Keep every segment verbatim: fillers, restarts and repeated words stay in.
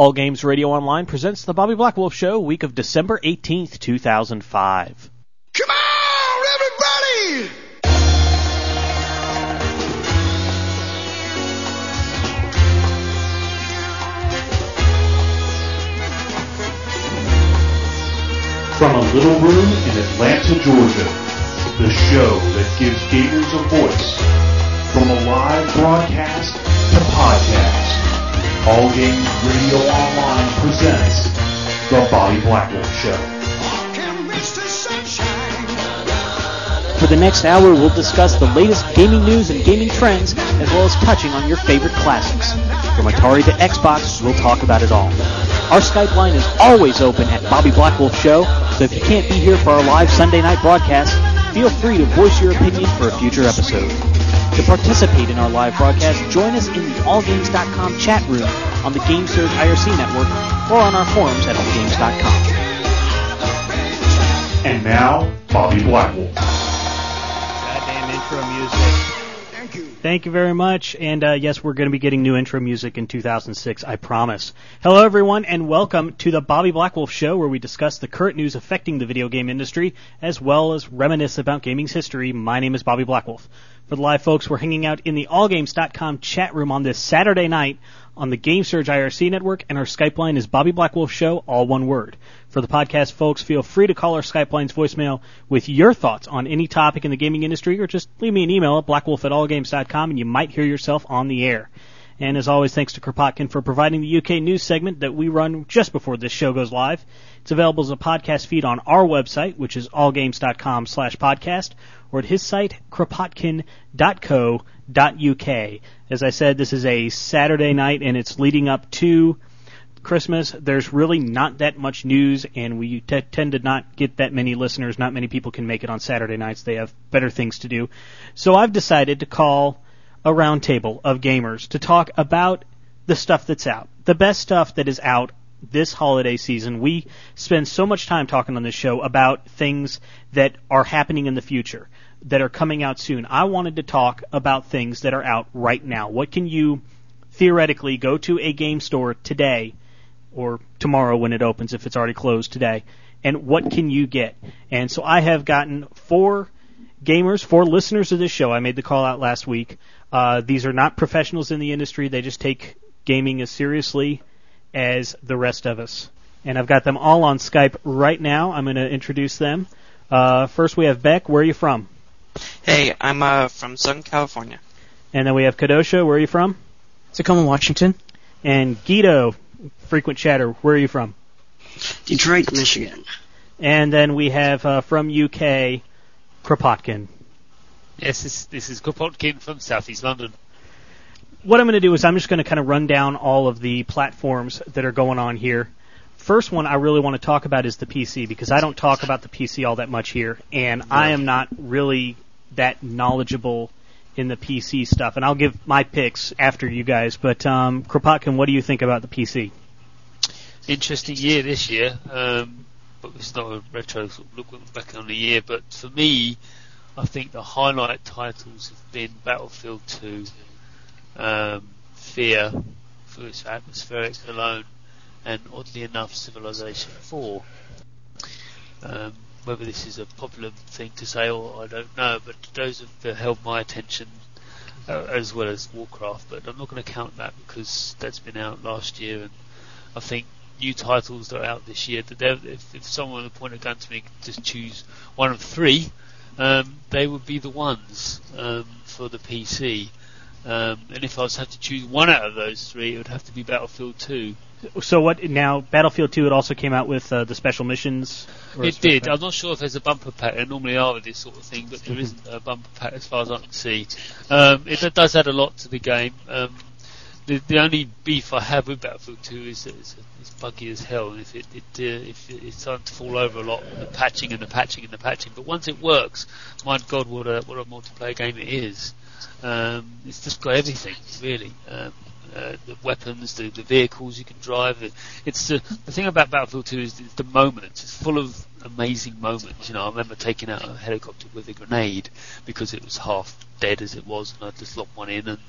All Games Radio Online presents the Bobby Black Wolf Show, week of December eighteenth, two thousand five. Come on, everybody! From a little room in Atlanta, Georgia, the show that gives gamers a voice. From a live broadcast to podcast, All Games Radio Online presents the Bobby Black Wolf Show. For the next hour, we'll discuss the latest gaming news and gaming trends, as well as touching on your favorite classics. From Atari to Xbox, we'll talk about it all. Our Skype line is always open at Bobby Black Wolf Show, so if you can't be here for our live Sunday night broadcast, feel free to voice your opinion for a future episode. To participate in our live broadcast, join us in the all games dot com chat room on the GameSurge I R C network or on our forums at all games dot com. And now, Bobby Blackwolf. Goddamn intro music. Thank you. Thank you very much. And uh, yes, we're going to be getting new intro music in two thousand six, I promise. Hello, everyone, and welcome to the Bobby Black Wolf Show, where we discuss the current news affecting the video game industry, as well as reminisce about gaming's history. My name is Bobby Black Wolf. For the live folks, we're hanging out in the all games dot com chat room on this Saturday night on the GameSurge I R C network, and our Skype line is Bobby Black Wolf Show, all one word. For the podcast folks, feel free to call our Skype line's voicemail with your thoughts on any topic in the gaming industry, or just leave me an email at blackwolf at all games dot com, and you might hear yourself on the air. And as always, thanks to Kropotkin for providing the U K news segment that we run just before this show goes live. It's available as a podcast feed on our website, which is all games dot com slash podcast, or at his site, kropotkin dot co dot u k. As I said, this is a Saturday night, and it's leading up to Christmas. There's really not that much news, and we t- tend to not get that many listeners. Not many people can make it on Saturday nights. They have better things to do. So I've decided to call a roundtable of gamers to talk about the stuff that's out, the best stuff that is out this holiday season. We spend so much time talking on this show about things that are happening in the future, that are coming out soon. I wanted to talk about things that are out right now. What can you theoretically go to a game store today or tomorrow when it opens, if it's already closed today, and what can you get? And so I have gotten four gamers, four listeners of this show. I made the call out last week. Uh, these are not professionals in the industry. They just take gaming as seriously as the rest of us. And I've got them all on Skype right now. I'm going to introduce them. Uh, first we have Beck. Where are you from? Hey, I'm uh, from Southern California. And then we have Kadosha. Where are you from? Tacoma, Washington. And Guido, frequent chatter. Where are you from? Detroit, Michigan. And then we have uh, from U K, Kropotkin. Yes, this, this is Kropotkin from South East London. What I'm going to do is I'm just going to kind of run down all of the platforms that are going on here. First one I really want to talk about is the P C, because I don't talk about the P C all that much here, and I am not really that knowledgeable in the P C stuff. And I'll give my picks after you guys, but um, Kropotkin, what do you think about the P C? Interesting year this year, um, but it's not a retro sort of look back on the year, but for me, I think the highlight titles have been Battlefield two, um, Fear, for its atmospheric alone, and oddly enough, Civilization four. Um, whether this is a popular thing to say or I don't know, but those have held my attention uh, as well as Warcraft, but I'm not going to count that because that's been out last year, and I think new titles that are out this year, that if, if someone would point a gun to me to choose one of three, um, they would be the ones um, for the P C. Um, and if I was to have to choose one out of those three, it would have to be Battlefield two. So what now? Battlefield two, it also came out with uh, the special missions? It did. I'm not sure if there's a bumper pack. There normally are with this sort of thing, but there isn't a bumper pack as far as I can see. Um, it, it does add a lot to the game. Um, the, the only beef I have with Battlefield two is that it's, it's buggy as hell. And if it, it uh, if it, it's starting to fall over a lot, the patching and the patching and the patching. But once it works, my God, what a what a multiplayer game it is! Um, it's just got everything, really. Um, Uh, the weapons, the, the vehicles you can drive. It, it's the, the thing about Battlefield two is the moments. It's full of amazing moments. You know, I remember taking out a helicopter with a grenade because it was half dead as it was, and I just locked one in and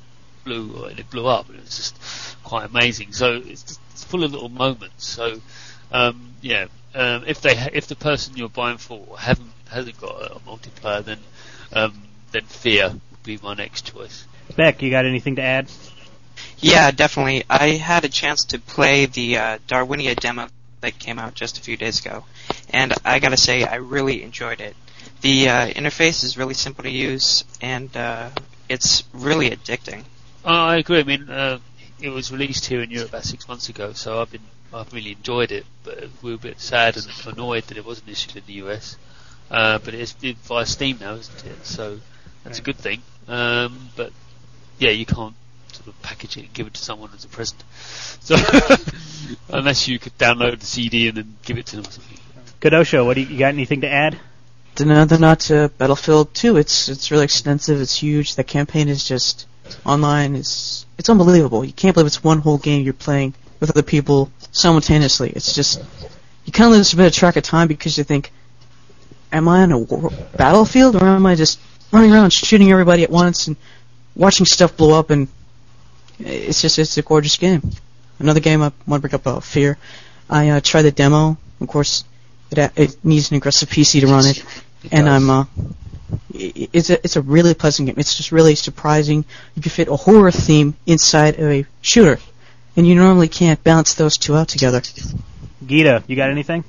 blew and it blew up, and it was just quite amazing. So it's, just, it's full of little moments. So um, yeah, um, if they ha- if the person you're buying for haven't hasn't got a, a multiplayer, then um, then Fear would be my next choice. Beck, you got anything to add? Yeah, definitely. I had a chance to play the uh, Darwinia demo that came out just a few days ago, and I gotta say, I really enjoyed it. The uh, interface is really simple to use, and uh, it's really addicting. Oh, I agree. I mean, uh, it was released here in Europe about six months ago, so I've been I've really enjoyed it. But we were a bit sad and annoyed that it wasn't issued in the U S. Uh, but it's it, via Steam now, isn't it? So that's a good thing. Um, but yeah, you can't sort of package it and give it to someone as a present. So unless you could download the C D and then give it to them or something. Kadosho, what do you, you got anything to add? Another nod to Battlefield two. It's it's really extensive. It's huge. The campaign is just online. It's it's unbelievable. You can't believe it's one whole game you're playing with other people simultaneously. It's just you kind of lose a bit of track of time because you think, am I on a war- battlefield or am I just running around shooting everybody at once and watching stuff blow up? And it's just it's a gorgeous game. Another game I want to bring up about Fear. I uh, tried the demo. Of course, it it needs an aggressive P C to run it, It and does. I'm uh, it's a it's a really pleasant game. It's just really surprising. You can fit a horror theme inside of a shooter, and you normally can't balance those two out together. Gita, you got anything?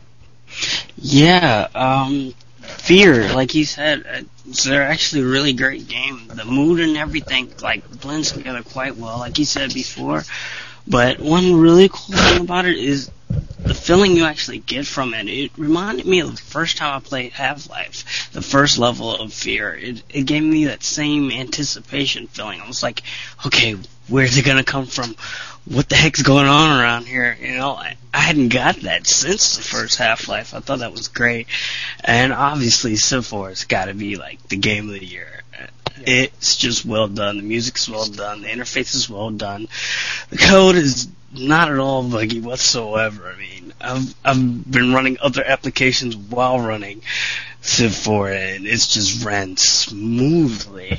Yeah, um, Fear, like he said, uh, it's they're actually a really great game. The mood and everything, like, blends together quite well, like he said before. But one really cool thing about it is the feeling you actually get from it. It reminded me of the first time I played Half-Life, the first level of Fear. It, it gave me that same anticipation feeling. I was like, okay, where's it gonna come from? What the heck's going on around here? You know, I, I hadn't got that since the first Half-Life. I thought that was great. And obviously, Civ four has got to be like the game of the year. It's just well done. The music's well done. The interface is well done. The code is not at all buggy whatsoever. I mean, I've I've been running other applications while running Civ four, and it's just ran smoothly.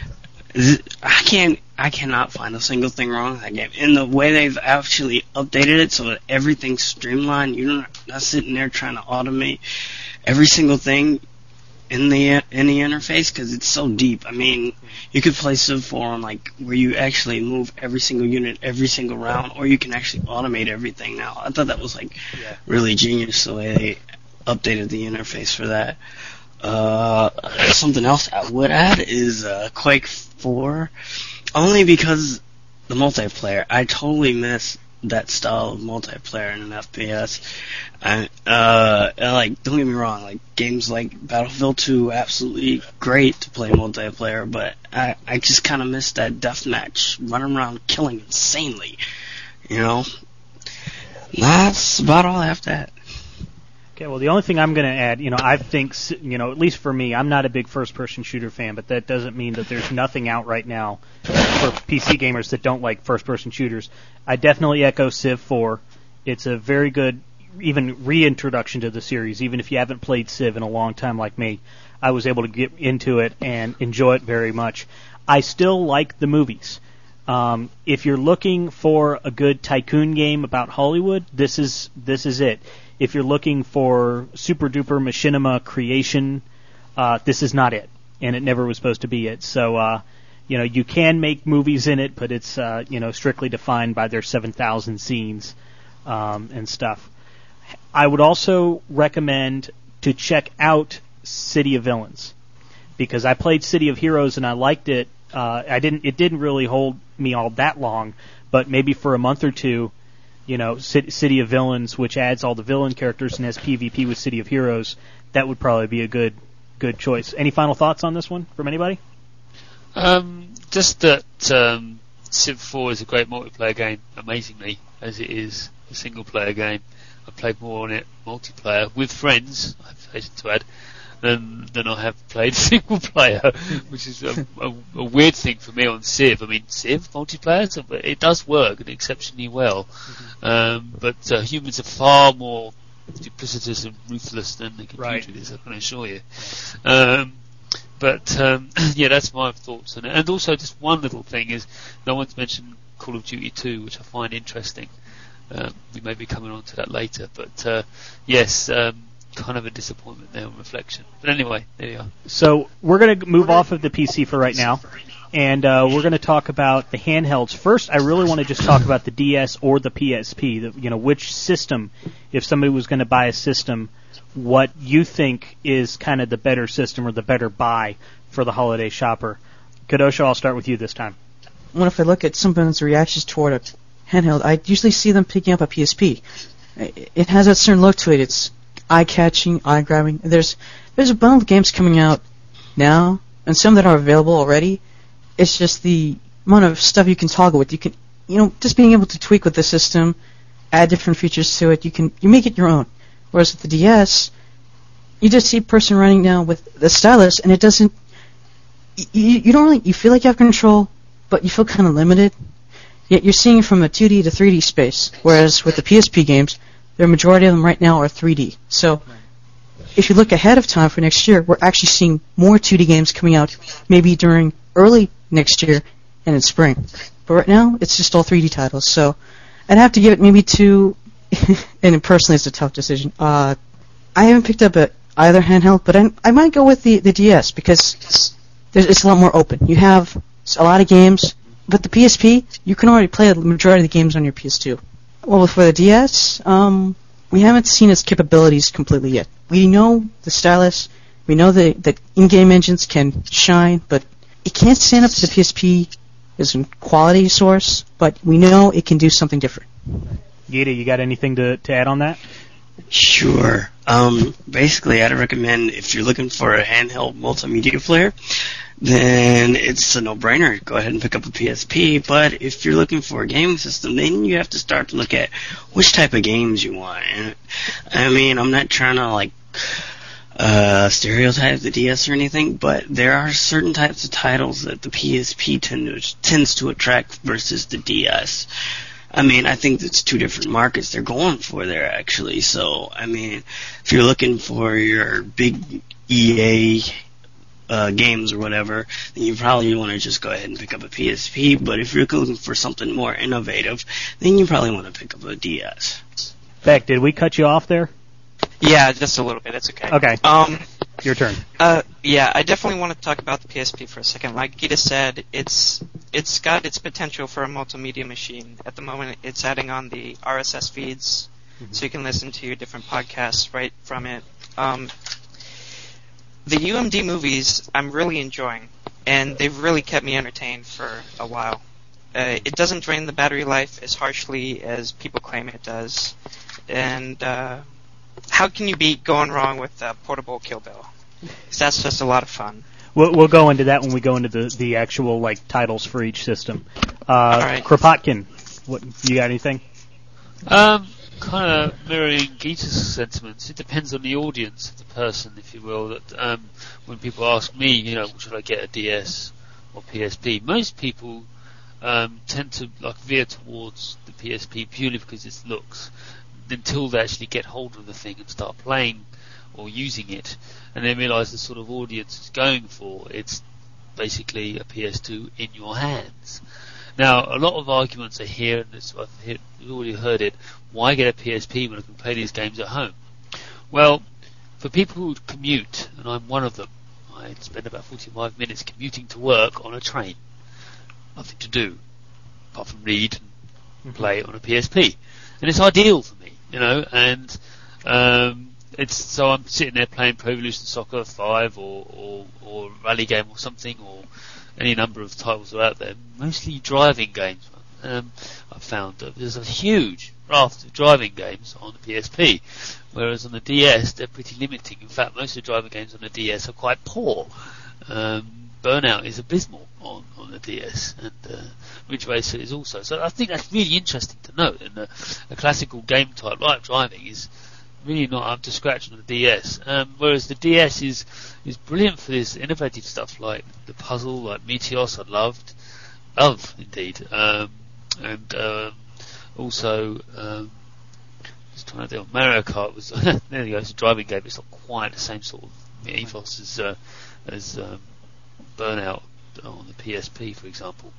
I can't, I cannot find a single thing wrong with that game. And the way they've actually updated it so that everything's streamlined, you're not, not sitting there trying to automate every single thing in the in the interface because it's so deep. I mean, you could play Civ four on like where you actually move every single unit every single round, or you can actually automate everything now. I thought that was like Yeah. really genius the way they updated the interface for that. Uh, something else I would add is uh, Quake four, only because the multiplayer. I totally miss that style of multiplayer in an F P S. I, uh, and, like, don't get me wrong, like games like Battlefield two, absolutely great to play multiplayer, but I, I just kind of miss that deathmatch, running around killing insanely, you know. That's about all I have to add. Okay, well, the only thing I'm going to add, you know, I think, you know, at least for me, I'm not a big first-person shooter fan, but that doesn't mean that there's nothing out right now for P C gamers that don't like first-person shooters. I definitely echo Civ four. It's a very good, even reintroduction to the series. Even if you haven't played Civ in a long time like me, I was able to get into it and enjoy it very much. I still like the movies. Um, if you're looking for a good tycoon game about Hollywood, this is this is it. If you're looking for super duper machinima creation, uh, this is not it, and it never was supposed to be it. So, uh, you know, you can make movies in it, but it's uh, you know strictly defined by their seven thousand scenes um, and stuff. I would also recommend to check out City of Villains because I played City of Heroes and I liked it. Uh, I didn't. It didn't really hold me all that long, but maybe for a month or two. You know, City of Villains, which adds all the villain characters and has PvP with City of Heroes, that would probably be a good good choice. Any final thoughts on this one from anybody? Um, just that um, Civ four is a great multiplayer game, amazingly, as it is a single-player game. I played more on it multiplayer with friends, I have to add, than than I have played single player, which is a, a, a weird thing for me on Civ. I mean, Civ multiplayer, so it does work exceptionally well, mm-hmm. um, but uh, humans are far more duplicitous and ruthless than the computers, right. I can assure you. Um, But um, yeah, that's my thoughts on it. And also, just one little thing is, no one's mentioned Call of Duty two, which I find interesting. Um, we may be coming on to that later, but uh, yes, um, kind of a disappointment there on reflection. But anyway, there you are. So we're going to move off of the P C for right now, and uh, we're going to talk about the handhelds. First, I really want to just talk about the D S or the P S P. The, you know, which system, if somebody was going to buy a system, what you think is kind of the better system or the better buy for the holiday shopper. Kadosha, I'll start with you this time. Well, if I look at someone's reactions toward a handheld, I usually see them picking up a P S P. It has a certain look to it. It's eye-catching, eye-grabbing. There's there's a bundle of games coming out now, and some that are available already. It's just the amount of stuff you can toggle with. You can, you know, just being able to tweak with the system, add different features to it. You can you make it your own. Whereas with the D S, you just see a person running down with the stylus, and it doesn't. You, you don't really. You feel like you have control, but you feel kind of limited. Yet you're seeing it from a two D to three D space. Whereas with the P S P games, the majority of them right now are three D. So if you look ahead of time for next year, we're actually seeing more two D games coming out maybe during early next year and in spring. But right now, it's just all three D titles. So I'd have to give it maybe two, and personally it's a tough decision. Uh, I haven't picked up a, either handheld, but I, I might go with the, the D S because there's, it's a lot more open. You have a lot of games, but the P S P, you can already play the majority of the games on your P S two. Well, for the D S, um, we haven't seen its capabilities completely yet. We know the stylus, we know that the in-game engines can shine, but it can't stand up to the P S P as a quality source, but we know it can do something different. Gita, you got anything to, to add on that? Sure. Um, basically, I'd recommend if you're looking for a handheld multimedia player, then it's a no-brainer. Go ahead and pick up a P S P. But if you're looking for a gaming system, then you have to start to look at which type of games you want. And I mean, I'm not trying to like uh, stereotype the D S or anything, but there are certain types of titles that the P S P tend to, tends to attract versus the D S. I mean, I think it's two different markets they're going for there, actually. So, I mean, if you're looking for your big E A uh, games or whatever, then you probably want to just go ahead and pick up a P S P. But if you're looking for something more innovative, then you probably want to pick up a D S. Beck, did we cut you off there? Yeah, just a little bit. It's okay. Okay. Um, Your turn. Uh, yeah, I definitely want to talk about the P S P for a second. Like Gita said, it's it's got its potential for a multimedia machine. At the moment, it's adding on the R S S feeds, mm-hmm. so you can listen to your different podcasts right from it. Um, the U M D movies, I'm really enjoying, and they've really kept me entertained for a while. Uh, it doesn't drain the battery life as harshly as people claim it does, and uh, how can you beat going wrong with uh, portable Kill Bill? 'Cause that's just a lot of fun. We'll, we'll go into that when we go into the, the actual like titles for each system. Uh, All right. Kropotkin, what you got anything? Um, kind of mirroring Gita's sentiments. It depends on the audience of the person, if you will. That um, when people ask me, you know, should I get a D S or P S P? Most people um, tend to like veer towards the P S P purely because it looks, until they actually get hold of the thing and start playing or using it, and then realise the sort of audience it's going for. It's basically a P S two in your hands. Now, a lot of arguments are here, and this, I've heard, we've already heard it. Why get a P S P when I can play these games at home? Well, for people who commute, and I'm one of them, I spend about forty-five minutes commuting to work on a train. Nothing to do, apart from read and play on a P S P. And it's ideal for me, you know, and um, it's so I'm sitting there playing Pro Evolution Soccer five or, or, or Rally Game or something, or any number of titles are out there, mostly driving games. Um, I've found that there's a huge raft of driving games on the P S P, whereas on the D S they're pretty limiting. In fact, most of the driving games on the D S are quite poor. Um, Burnout is abysmal on, on the D S, and uh, Ridge Racer is also. So I think that's really interesting to note. And uh, a classical game type like driving is really not up to scratch on the D S. Um, whereas the D S is is brilliant for this innovative stuff like the puzzle, like Meteos. I loved, love indeed, um, and um, also um, just trying to think. Mario Kart was there. You go. It's a driving game. It's not quite the same sort of ethos as uh, as um, Burnout on the P S P, for example.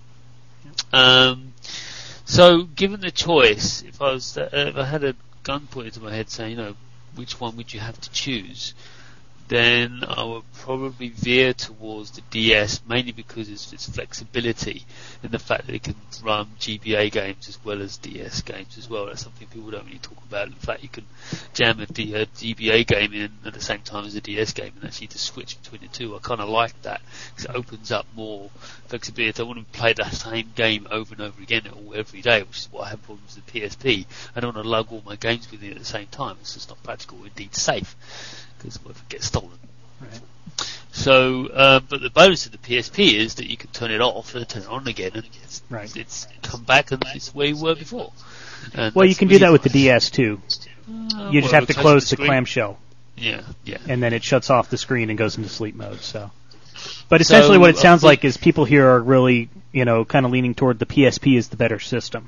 Um, so, given the choice, if I was, uh, if I had a gun pointed to my head saying, you know, which one would you have to choose, then I would probably veer towards the D S, mainly because of its flexibility and the fact that it can run G B A games as well as D S games as well. That's something people don't really talk about. In fact, you can jam a, D- a G B A game in at the same time as a D S game and actually just switch between the two. I kind of like that because it opens up more flexibility. If I want to play the same game over and over again all every day, which is what I have problems with the P S P, I don't want to lug all my games with it at the same time. It's just not practical or indeed safe, because what if it gets stolen? Right. So, uh, but the bonus of the P S P is that you can turn it off and turn it on again, and it's, right. it's come back and it's where you were before. And well, you can really do that with the nice. D S too. Uh, You just well, have to close close the screen. clamshell, Yeah, yeah. and then it shuts off the screen and goes into sleep mode. So, but essentially, So, what it sounds uh, like is people here are really, you know, kind of leaning toward the P S P is the better system.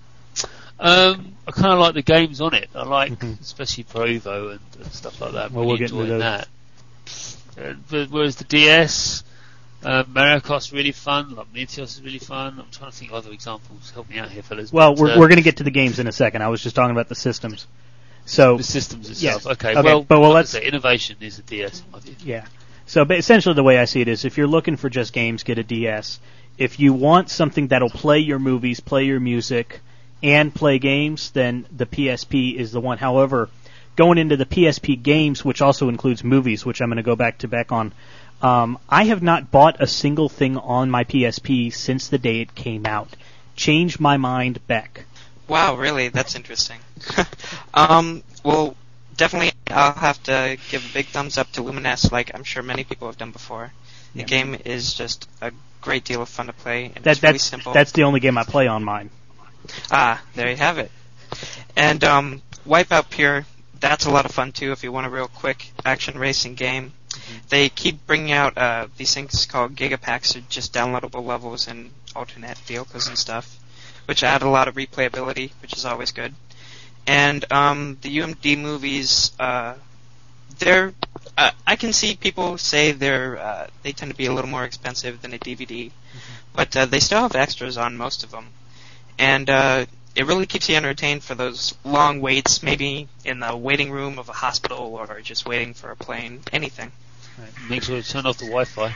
Um, I kind of like the games on it. I like, Mhm. especially Pro Evo and, and stuff like that. Well, really we'll get into enjoying those. that. Uh, but whereas the D S, uh, Mario Kart's really fun. Like Meteos is really fun. I'm trying to think of other examples. Help me out here, fellas. Well, But, we're uh, we're going to get to the games in a second. I was just talking about the systems. So the systems itself. Yes. Okay, Okay, well, but well, like I let's- say, innovation is the D S in my view. yeah. So but essentially, the way I see it is, if you're looking for just games, get a D S. If you want something that'll play your movies, play your music, and play games, then the P S P is the one. However, going into the P S P games, which also includes movies, which I'm going to go back to back on, um, I have not bought a single thing on my P S P since the day it came out. Changed my mind, Beck. Wow, really? That's interesting. um, well, definitely I'll have to give a big thumbs up to Lumines, like I'm sure many people have done before. The Yeah. game is just a great deal of fun to play, and That, it's really that's simple. that's the only game I play on mine. Ah, there you have it. And um, Wipeout Pure, that's a lot of fun too if you want a real quick action racing game. Mm-hmm. They keep bringing out uh, these things called Gigapacks, or just downloadable levels and alternate vehicles and stuff, which add a lot of replayability, which is always good. And um, the U M D movies, uh, they're uh, I can see people say they're uh, they tend to be a little more expensive than a D V D, mm-hmm. but uh, they still have extras on most of them, and uh, it really keeps you entertained for those long waits, maybe in the waiting room of a hospital or just waiting for a plane, anything. Make sure to turn off the Wi-Fi.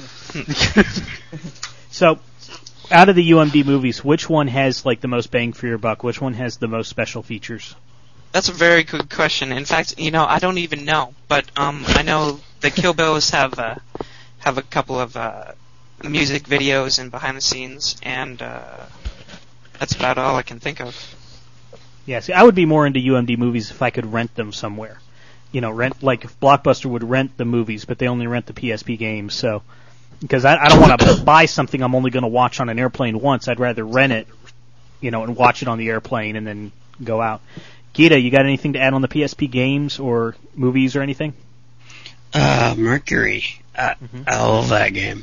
So, out of the U M D movies, which one has like the most bang for your buck? Which one has the most special features? That's a very good question. In fact, you know, I don't even know, but um, I know the Kill Bills have uh, have a couple of uh, music videos and behind the scenes, and uh, that's about all I can think of. Yeah, see, I would be more into U M D movies if I could rent them somewhere. You know, rent like if Blockbuster would rent the movies, but they only rent the P S P games. So, because I, I don't want to buy something I'm only going to watch on an airplane once, I'd rather rent it, you know, and watch it on the airplane and then go out. Gita, you got anything to add on the P S P games or movies or anything? Uh, Mercury. I, Mm-hmm. I love that game.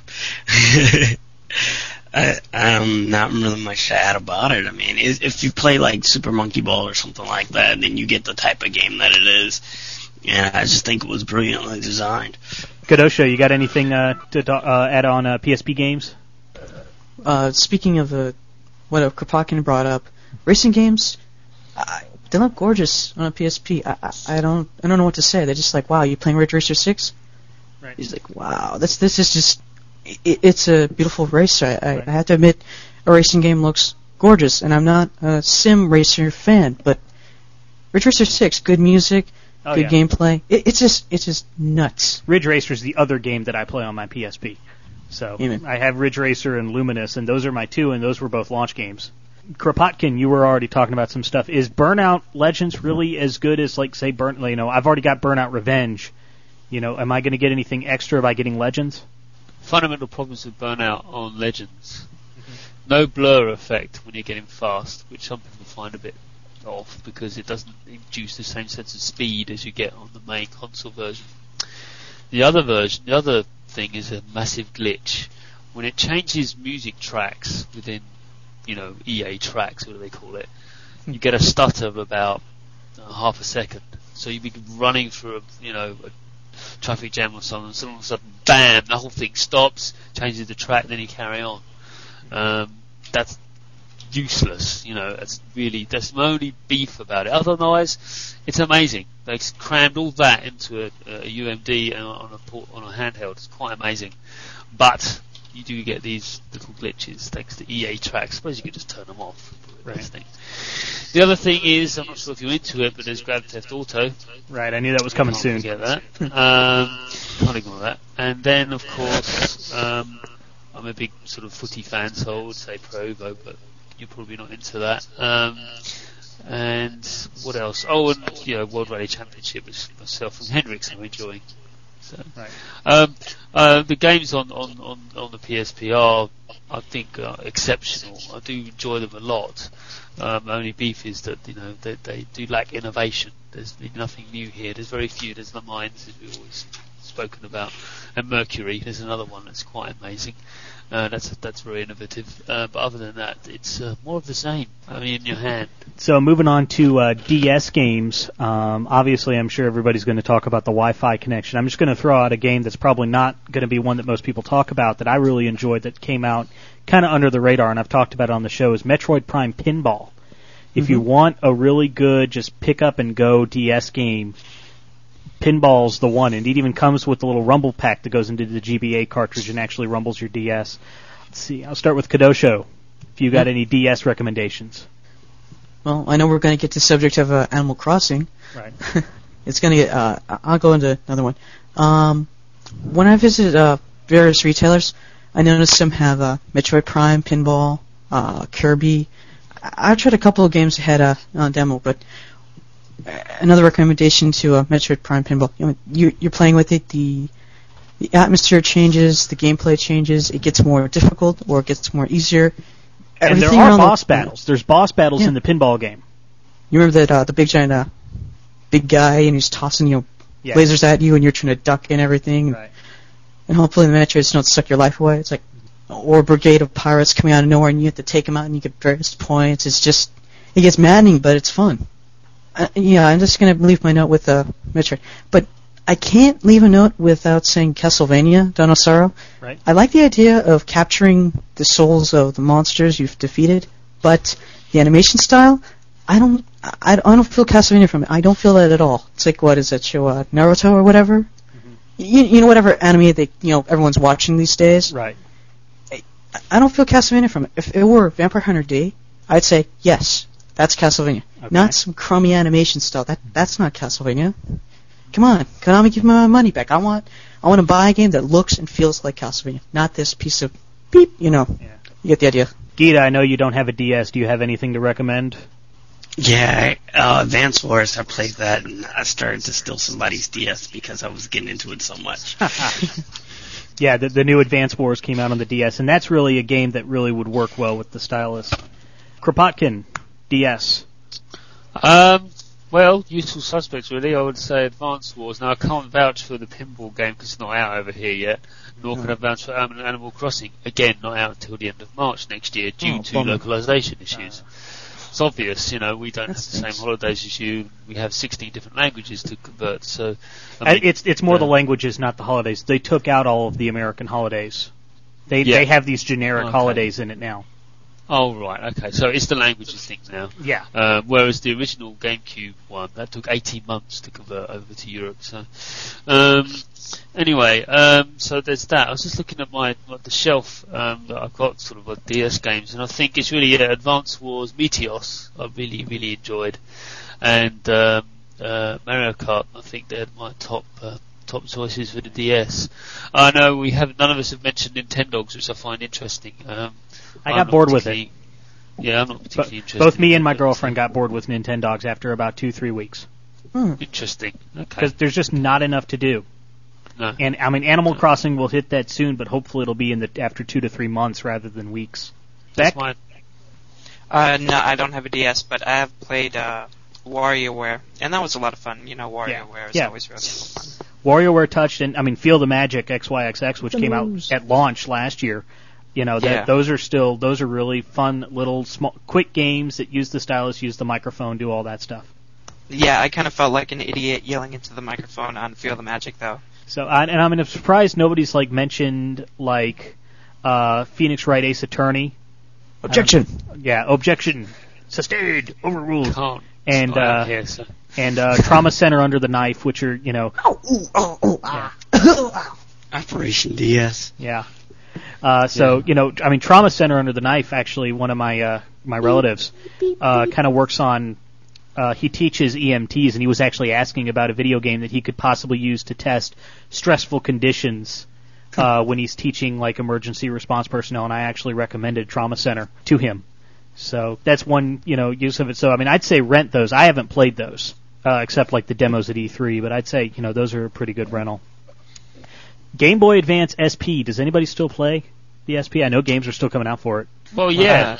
I, I'm not really much to add about it. I mean, if if you play like Super Monkey Ball or something like that, then you get the type of game that it is. And I just think it was brilliantly designed. Kadosha, you got anything uh, to uh, add on uh, P S P games? Uh, speaking of uh, what Kropotkin brought up, racing games, I, they look gorgeous on a P S P. I, I, I don't I don't know what to say. They're just like, wow, you playing Ridge Racer six? Right. He's like, wow, this this is just it, it's a beautiful racer. I, I, Right. I have to admit, a racing game looks gorgeous, and I'm not a sim racer fan, but Ridge Racer six, good music, Oh, good yeah. gameplay. It, it's just it's just nuts. Ridge Racer is the other game that I play on my P S P. So Amen. I have Ridge Racer and Luminous, and those are my two, and those were both launch games. Kropotkin, you were already talking about some stuff. Is Burnout Legends really as good as, like, say, Burn? You know, I've already got Burnout Revenge. You know, am I going to get anything extra by getting Legends? Fundamental problems with Burnout on Legends. No blur effect when you're getting fast, which some people find a bit off because it doesn't induce the same sense of speed as you get on the main console version. The other version, the other thing is a massive glitch. When it changes music tracks within, you know, E A tracks, what do they call it, you get a stutter of about uh, half a second. So you'd be running through a, you know, a traffic jam or something, so all of a sudden, bam, the whole thing stops, changes the track, then you carry on. Um, that's useless, you know, that's really, that's my only beef about it. Otherwise, it's amazing. They crammed all that into a, a U M D and on a port, on a handheld. It's quite amazing. But you do get these little glitches thanks to E A tracks. I suppose you could just turn them off. Right. Thing. The other thing is, I'm not sure if you're into it, but there's Grand Theft Auto. Right, I knew that was coming Can't soon. Get that. um, can't ignore that. And then, of course, um, I'm a big sort of footy fan, so I would say Pro Evo, but you're probably not into that. Um, and what else? Oh, and you know, World Rally Championship, which myself and Hendrix are enjoying. So, right. um, uh, the games on, on, on, on the P S P are, I think, are exceptional. I do enjoy them a lot. Um, only beef is that, you know, they, they do lack innovation. There's nothing new here. There's very few. There's the Mines, as we've always spoken about, and Mercury. There's another one that's quite amazing. Uh, that's that's very innovative. Uh, but other than that, it's uh, more of the same. I mean, in your hand. So moving on to uh, D S games, um, obviously I'm sure everybody's going to talk about the Wi-Fi connection. I'm just going to throw out a game that's probably not going to be one that most people talk about that I really enjoyed that came out kind of under the radar, and I've talked about it on the show, is Metroid Prime Pinball. If mm-hmm. you want a really good just pick up and go D S game, Pinball's the one, and it even comes with the little rumble pack that goes into the G B A cartridge and actually rumbles your D S. Let's see, I'll start with Kadosho, if you got yeah. any D S recommendations. Well, I know we're going to get to the subject of uh, Animal Crossing. Right. It's going to get, uh, I'll go into another one. Um, when I visit uh, various retailers, I noticed some have uh, Metroid Prime, Pinball, uh, Kirby. I- I've tried a couple of games that had a uh, demo, but another recommendation to uh, Metroid Prime Pinball. You know, you, you're playing with it, the the atmosphere changes, the gameplay changes, it gets more difficult or it gets more easier. And Everything there are around boss the, battles. There's boss battles yeah. in the pinball game. You remember that uh, the big giant uh, big guy and he's tossing you know yeah. lasers at you and you're trying to duck and everything. Right. And hopefully the Metroids don't suck your life away. It's like or a brigade of pirates coming out of nowhere and you have to take them out and you get various points. It's just it gets maddening, but it's fun. Uh, yeah, I'm just going to leave my note with uh, Metroid. But I can't leave a note without saying Castlevania, Dawn of Sorrow. Right. I like the idea of capturing the souls of the monsters you've defeated, but the animation style, I don't I, I don't feel Castlevania from it. I don't feel that at all. It's like, what is that show, uh, Naruto or whatever? Mm-hmm. You, you know, whatever anime they, you know, everyone's watching these days. Right. I, I don't feel Castlevania from it. If it were Vampire Hunter D, I'd say, yes, that's Castlevania. Okay. Not some crummy animation style. That That's not Castlevania. Come on, Konami, give me my money back. I want I want to buy a game that looks and feels like Castlevania, not this piece of beep, you know. Yeah. You get the idea. Gita, I know you don't have a D S. Do you have anything to recommend? Yeah, uh, Advance Wars, I played that, and I started to steal somebody's D S because I was getting into it so much. Yeah, the, the new Advance Wars came out on the D S, and that's really a game that really would work well with the stylus. Kropotkin, D S. Um, well, useful suspects, really. I would say Advance Wars. Now, I can't vouch for the pinball game because it's not out over here yet, nor can I vouch for um, Animal Crossing. Again, not out until the end of March next year due Oh, to bummer. localization issues. Uh, it's obvious, you know, we don't That's have the nice. same holidays as you. We have sixteen different languages to convert, so... I mean, It's it's more uh, the languages, not the holidays. They took out all of the American holidays. They Yeah. they have these generic Okay. holidays in it now. Oh, right, okay. So it's the languages thing now. Yeah. Um, whereas the original GameCube one, that took eighteen months to convert over to Europe. So, um, anyway, um, so there's that. I was just looking at my like the shelf um, that I've got, sort of like D S games, and I think it's really yeah, Advance Wars, Meteos. I really, really enjoyed, and um, uh, Mario Kart. I think they're my top. Uh, top choices for the D S. I know we have none of us have mentioned Nintendogs, which I find interesting. Um, I I'm got not bored with it. particularly- Yeah, I'm not But particularly interested. both me in and my it, but, girlfriend got bored with Nintendogs after about two, three weeks. Hmm. Interesting. Okay. Because there's just not enough to do. No. And, I mean, Animal Crossing will hit that soon, but hopefully it'll be in the after two to three months rather than weeks. That's Beck? my- Uh, no, I don't have a D S, but I have played uh, WarioWare, and that was a lot of fun. You know, WarioWare is Yeah. always really fun. WarioWare touched, and I mean, Feel the Magic X Y X X, which The came moves. out at launch last year. You know, that Yeah. those are still those are really fun little small quick games that use the stylus, use the microphone, do all that stuff. Yeah, I kind of felt like an idiot yelling into the microphone on Feel the Magic, though. So, uh, and I'm surprised nobody's like mentioned like uh, Phoenix Wright Ace Attorney. Objection. Um, yeah, objection. Sustained. Overruled. Can't. And uh, here, so. and uh, Trauma Center Under the Knife, which are you know. Oh, ooh, oh, oh, ah. Operation D S. Yeah. Uh, so Yeah. you know, I mean, Trauma Center Under the Knife. Actually, one of my uh, my relatives uh, kind of works on. Uh, he teaches E M Ts, and he was actually asking about a video game that he could possibly use to test stressful conditions uh, when he's teaching like emergency response personnel. And I actually recommended Trauma Center to him. So that's one, you know, use of it. So I mean, I'd say rent those. I haven't played those uh, except like the demos at E three, but I'd say you know those are a pretty good rental. Game Boy Advance S P. Does anybody still play the S P? I know games are still coming out for it. Well, yeah.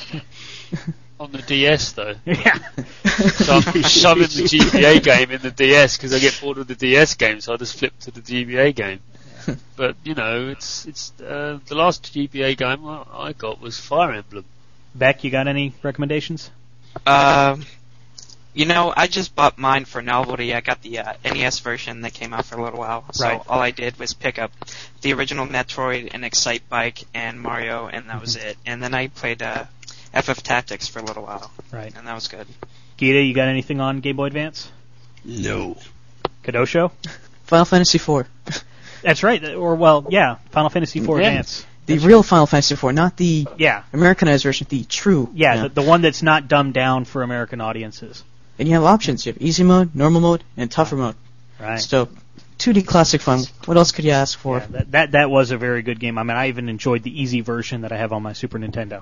On the D S, though. Yeah. So I'm shoving the G B A game in the D S because I get bored of the D S game, so I just flip to the G B A game. But, you know, it's it's uh, the last G B A game I I got was Fire Emblem. Beck, you got any recommendations? Um, you know, I just bought mine for novelty. I got the uh, N E S version that came out for a little while. So Right. all I did was pick up the original Metroid and Excite Bike and Mario, and that was it. And then I played uh, F F Tactics for a little while. Right. And that was good. Gita, you got anything on Game Boy Advance? No. Kadosho? Final Fantasy four. That's right. Or, well, yeah, Final Fantasy four Yeah. Advance. The real Final Fantasy four, not the Yeah. Americanized version, the true. Yeah, The, the one that's not dumbed down for American audiences. And you have options. You have easy mode, normal mode, and tougher mode. Right. So, two D classic fun. What else could you ask for? Yeah, that, that that was a very good game. I mean, I even enjoyed the easy version that I have on my Super Nintendo.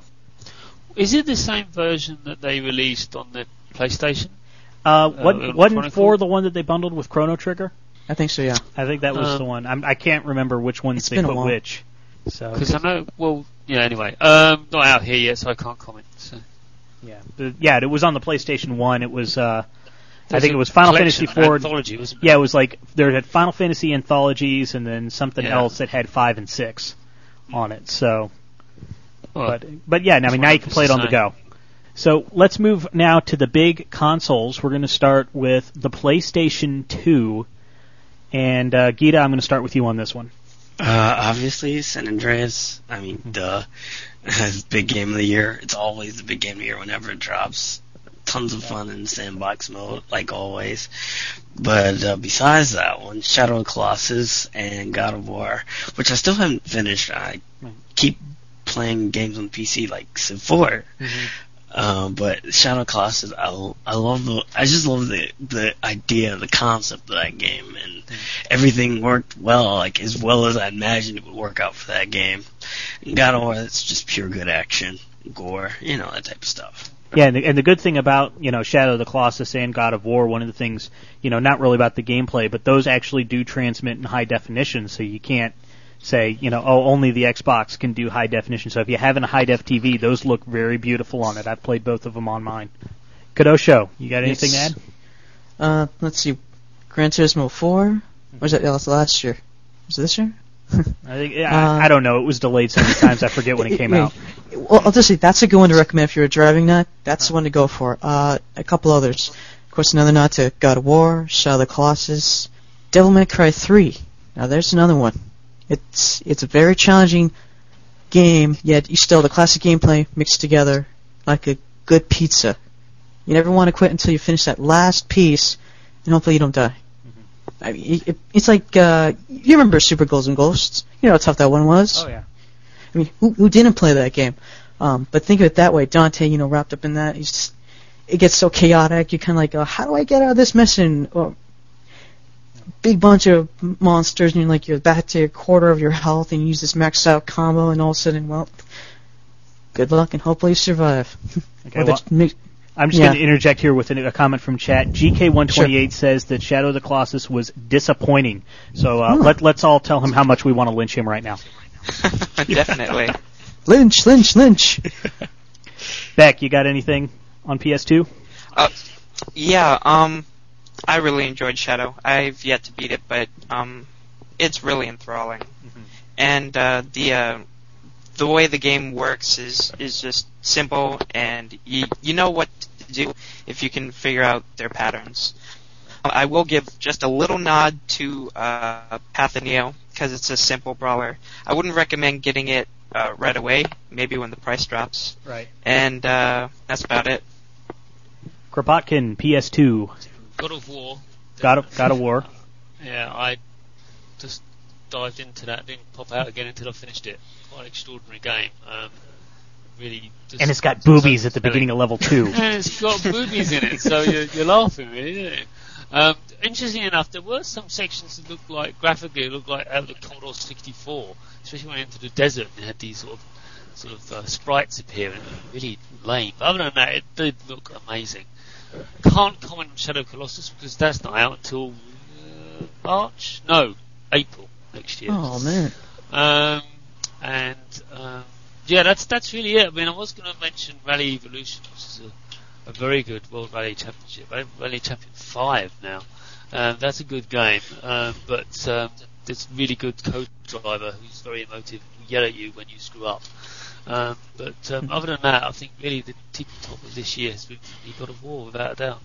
Is it the same version that they released on the PlayStation? Uh, what, Uh, wasn't Chronicle? four the one that they bundled with Chrono Trigger? I think so, yeah. I think that was Um, the one. I'm, I can't remember which ones It's they been a put while. which. So Because I know, well, yeah, anyway. Um, not out here yet, so I can't comment. So. yeah, the, yeah, it was on the PlayStation One. It was, uh, I There's think a it was Final collection, Fantasy an four. anthology, wasn't it? Yeah, it was like there had Final Fantasy anthologies and then something Yeah. else that had five and six on it. So, Well, but but yeah, I mean now you can play it on the go. So let's move now to the big consoles. We're going to start with the PlayStation two, and uh, Gita, I'm going to start with you on this one. Uh, obviously, San Andreas. I mean, duh. It's big game of the year. It's always the big game of the year whenever it drops. Tons of fun in sandbox mode, like always. But uh, besides that one, Shadow of the Colossus and God of War, which I still haven't finished. I keep playing games on P C like Civ four. Mm-hmm. Um, but Shadow of the Colossus, I, I love the, I just love the, the idea, the concept of that game, and everything worked well, like as well as I imagined it would work out for that game. And God of War, it's just pure good action, gore, you know, that type of stuff. Yeah, and the, and the good thing about, you know, Shadow of the Colossus and God of War, one of the things, you know, not really about the gameplay, but those actually do transmit in high definition, so you can't say, you know, oh, only the Xbox can do high definition. So if you have a high def T V, those look very beautiful on it. I've played both of them on mine. Kadosho, you got anything Yes. to add? Uh, let's see. Gran Turismo four? Or was that, that was last year? Was it this year? I think Uh, I, I don't know. It was delayed so many times. I forget when it came out. Well, I'll just say that's a good one to recommend if you're a driving nut. That's the one to go for. Uh, a couple others. Of course, another nut to God of War, Shadow of the Colossus, Devil May Cry three. Now, there's another one. It's it's a very challenging game, yet you still have the classic gameplay mixed together like a good pizza. You never want to quit until you finish that last piece, and hopefully you don't die. I mean, it, it's like, uh, you remember Super Ghouls and Ghosts? You know how tough that one was? Oh yeah. I mean, who, who didn't play that game? Um, but think of it that way. Dante, you know, wrapped up in that, he's just, it gets so chaotic. You're kind of like, oh, how do I get out of this mission? Or, big bunch of monsters, and you're like, you're back to a quarter of your health, and you use this maxed out combo, and all of a sudden, well, good luck, and hopefully you survive. Okay, Or the well, mi- I'm just Yeah. going to interject here with a, a comment from chat. G K one twenty-eight says that Shadow of the Colossus was disappointing. So uh, Hmm. let, let's all tell him how much we want to lynch him right now. Definitely. Lynch, lynch, lynch. Beck, you got anything on P S two? Uh, yeah, um, I really enjoyed Shadow. I've yet to beat it, but um, it's really enthralling. Mm-hmm. And uh, the uh, the way the game works is is just simple, and you you know what to do if you can figure out their patterns. I will give just a little nod to uh, Path of Neo because it's a simple brawler. I wouldn't recommend getting it uh, right away. Maybe when the price drops. Right. And uh, that's about it. Kropotkin, P S two. God of War. God of, God of War. Yeah, I just dived into that, didn't pop out again until I finished it. Quite an extraordinary game. Um, really. Just, And it's got boobies at the beginning of level two. And it's got boobies in it, so you're, you're laughing, really, isn't it? Um, interesting enough, there were some sections that looked like, graphically, looked like out of the Commodore sixty-four, especially when you went into the desert and had these sort of sort of uh, sprites appear, and really lame. But other than that, it did look amazing. Can't comment on Shadow Colossus because that's not out until uh, March? No, April next year. Oh man. Um, and um, yeah, that's that's really it. I mean, I was going to mention Rally Evolution, which is a, a very good World Rally Championship. Rally Champion five now. Um, that's a good game, um, but um, there's a really good co-driver who's very emotive, who yell at you when you screw up. Um, but um, other than that, I think really the tip top of this year has been God of War, without a doubt.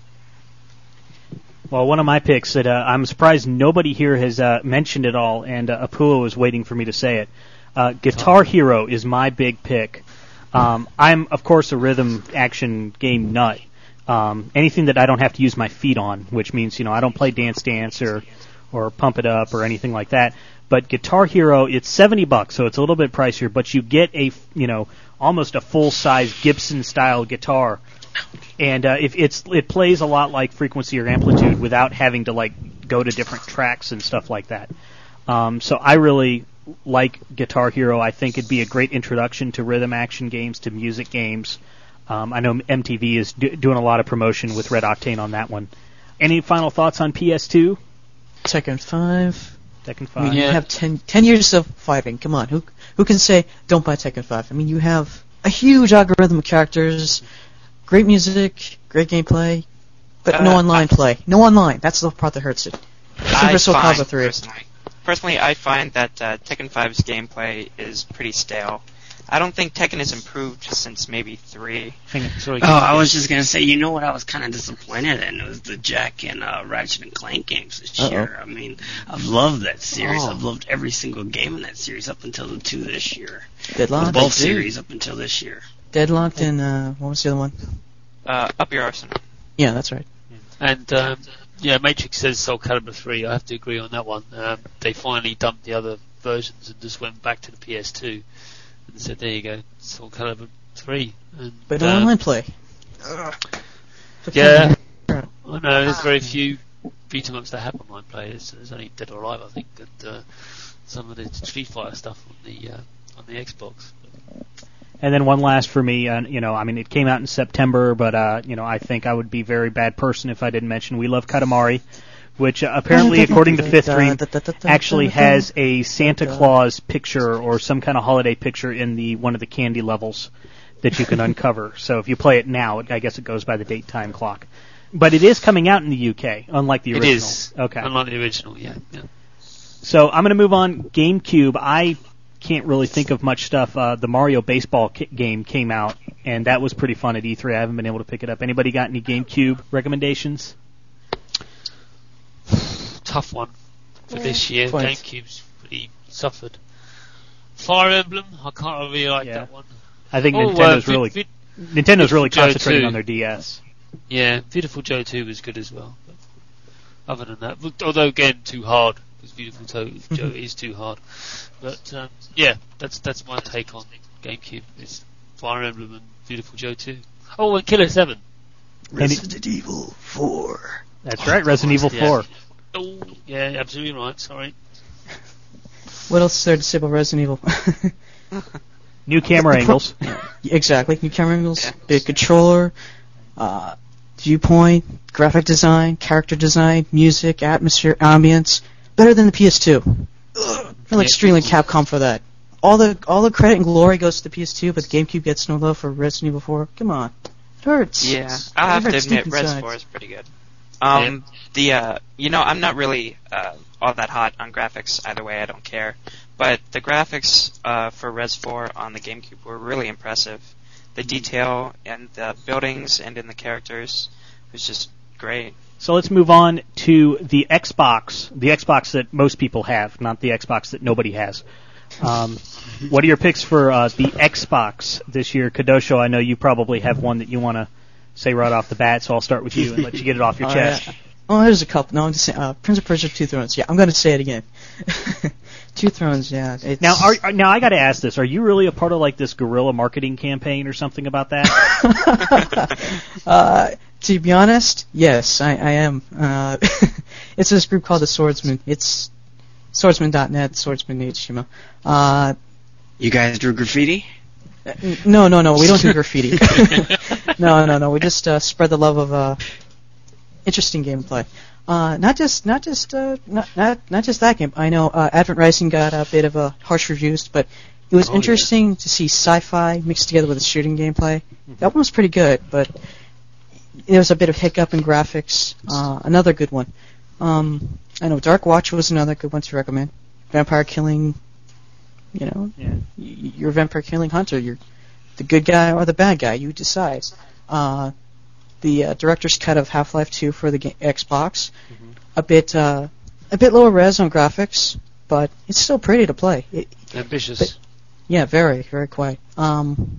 Well, one of my picks that uh, I'm surprised nobody here has uh, mentioned at all, and uh, Apua was waiting for me to say it. Uh, Guitar Hero is my big pick. Um, I'm, of course, a rhythm action game nut. Um, anything that I don't have to use my feet on, which means, you know, I don't play Dance Dance or, or Pump It Up or anything like that. But Guitar Hero, it's seventy bucks, so it's a little bit pricier, but you get a, you know, almost a full-size Gibson-style guitar. And uh, if it's it plays a lot like Frequency or Amplitude without having to, like, go to different tracks and stuff like that. Um, so I really like Guitar Hero. I think it'd be a great introduction to rhythm action games, to music games. Um, I know M T V is do- doing a lot of promotion with Red Octane on that one. Any final thoughts on P S two? Tekken five. Tekken I five. mean, Yeah. you have ten, ten years of fighting. Come on, who who can say don't buy Tekken five? I mean, you have a huge algorithm of characters, great music, great gameplay, but no Uh, online I- play. No online. That's the part that hurts it. I Super Soul find, Calibur three. personally, personally, I find that uh, Tekken five's gameplay is pretty stale. I don't think Tekken has improved since maybe three. Sorry, Oh, I was just gonna say, you know what I was kind of disappointed in? It was the Jack and uh, Ratchet and Clank games this Uh-oh. year. I mean, I've loved that series. Oh. I've loved every single game in that series up until the two this year. Deadlocked. Both series up until this year. Deadlocked and uh, what was the other one? Uh, up your arsenal. Yeah, that's right. And um, yeah, Matrix says Soul Calibur three. I have to agree on that one. Um, they finally dumped the other versions and just went back to the P S two and said, "There you go, Soul Calibur three." And, But no um, online play. Yeah, I know. There's very few beat 'em ups that have online play. There's, there's only Dead or Alive, I think, and uh, some of the Street Fighter stuff on the uh, on the Xbox. And then one last for me, uh, you know, I mean, it came out in September, but, uh, you know, I think I would be a very bad person if I didn't mention We Love Katamari, which uh, apparently, according to Fifth Ring, actually has a Santa Claus picture or some kind of holiday picture in the one of the candy levels that you can uncover. So if you play it now, I guess it goes by the date time clock. But it is coming out in the U K, unlike the original. It is. Okay. Unlike the original, yeah. yeah. So I'm going to move on. GameCube. I can't really think of much stuff. Uh, the Mario baseball ki- game came out, and that was pretty fun at E three. I haven't been able to pick it up. Anybody got any GameCube recommendations? Tough one for this year. Quite. GameCube's pretty suffered. Fire Emblem, I can't really like Yeah. that one. I think Oh, uh, Nintendo's Vid- really Vid- Nintendo's really Joe concentrating two. on their D S. Yeah, Beautiful Joe two was good as well. But other than that, but- although again too hard, because Beautiful Joe, Joe is too hard. But um, yeah, that's that's my take on GameCube. Is Fire Emblem and Beautiful Joe two. Oh, and Killer seven. Resident Evil four. That's right, Resident Evil yeah. four. Oh, yeah, absolutely right. Sorry. What else is there to say about Resident Evil? New camera angles. Exactly. New camera angles, Yeah. big controller, uh, viewpoint, graphic design, character design, music, atmosphere, ambience. Better than the P S two. I feel like Yeah. Streaming Capcom for that. All the all the credit and glory goes to the P S two, but the GameCube gets no love for Resident Evil four. Come on, it hurts. Yeah, I have It to hurts admit, deep Res inside. four is pretty good. Um, the uh, you know, I'm not really uh, all that hot on graphics either way. I don't care, but the graphics uh, for Res four on the GameCube were really impressive. The detail and the buildings and in the characters was just great. So let's move on to the Xbox, the Xbox that most people have, not the Xbox that nobody has. Um, what are your picks for uh, the Xbox this year? Kadosho, I know you probably have one that you want to say right off the bat, so I'll start with you and let you get it off your Oh, chest. yeah. Oh, there's a couple. No, I'm just saying, uh, Prince of Persia: Two Thrones. Yeah, I'm going to say it again. Two Thrones. Yeah. It's... Now, are, are, now I got to ask this: are you really a part of like this guerrilla marketing campaign or something about that? uh, to be honest, yes, I, I am. Uh, it's this group called the Swordsman. It's swordsman dot net, Swordsman H T M L. Uh, You guys drew graffiti? n- no, no, no, we don't do graffiti. no, no, no, we just uh, spread the love of uh, interesting gameplay. Uh, not just, not just, uh, not, not, not just that game. I know uh, Advent Rising got a bit of a harsh reviews, but it was Oh, interesting to see sci-fi mixed together with the shooting gameplay. That one was pretty good, but there was a bit of hiccup in graphics. Uh, another good one. Um, I know Dark Watch was another good one to recommend. Vampire killing, you know, Yeah. y- you're a vampire killing hunter. You're the good guy or the bad guy. You decide. Uh, the uh, director's cut of Half-Life two for the ga- Xbox. Mm-hmm. A bit, uh, a bit lower res on graphics, but it's still pretty to play. It, Ambitious. But- yeah, very, very quiet. Um,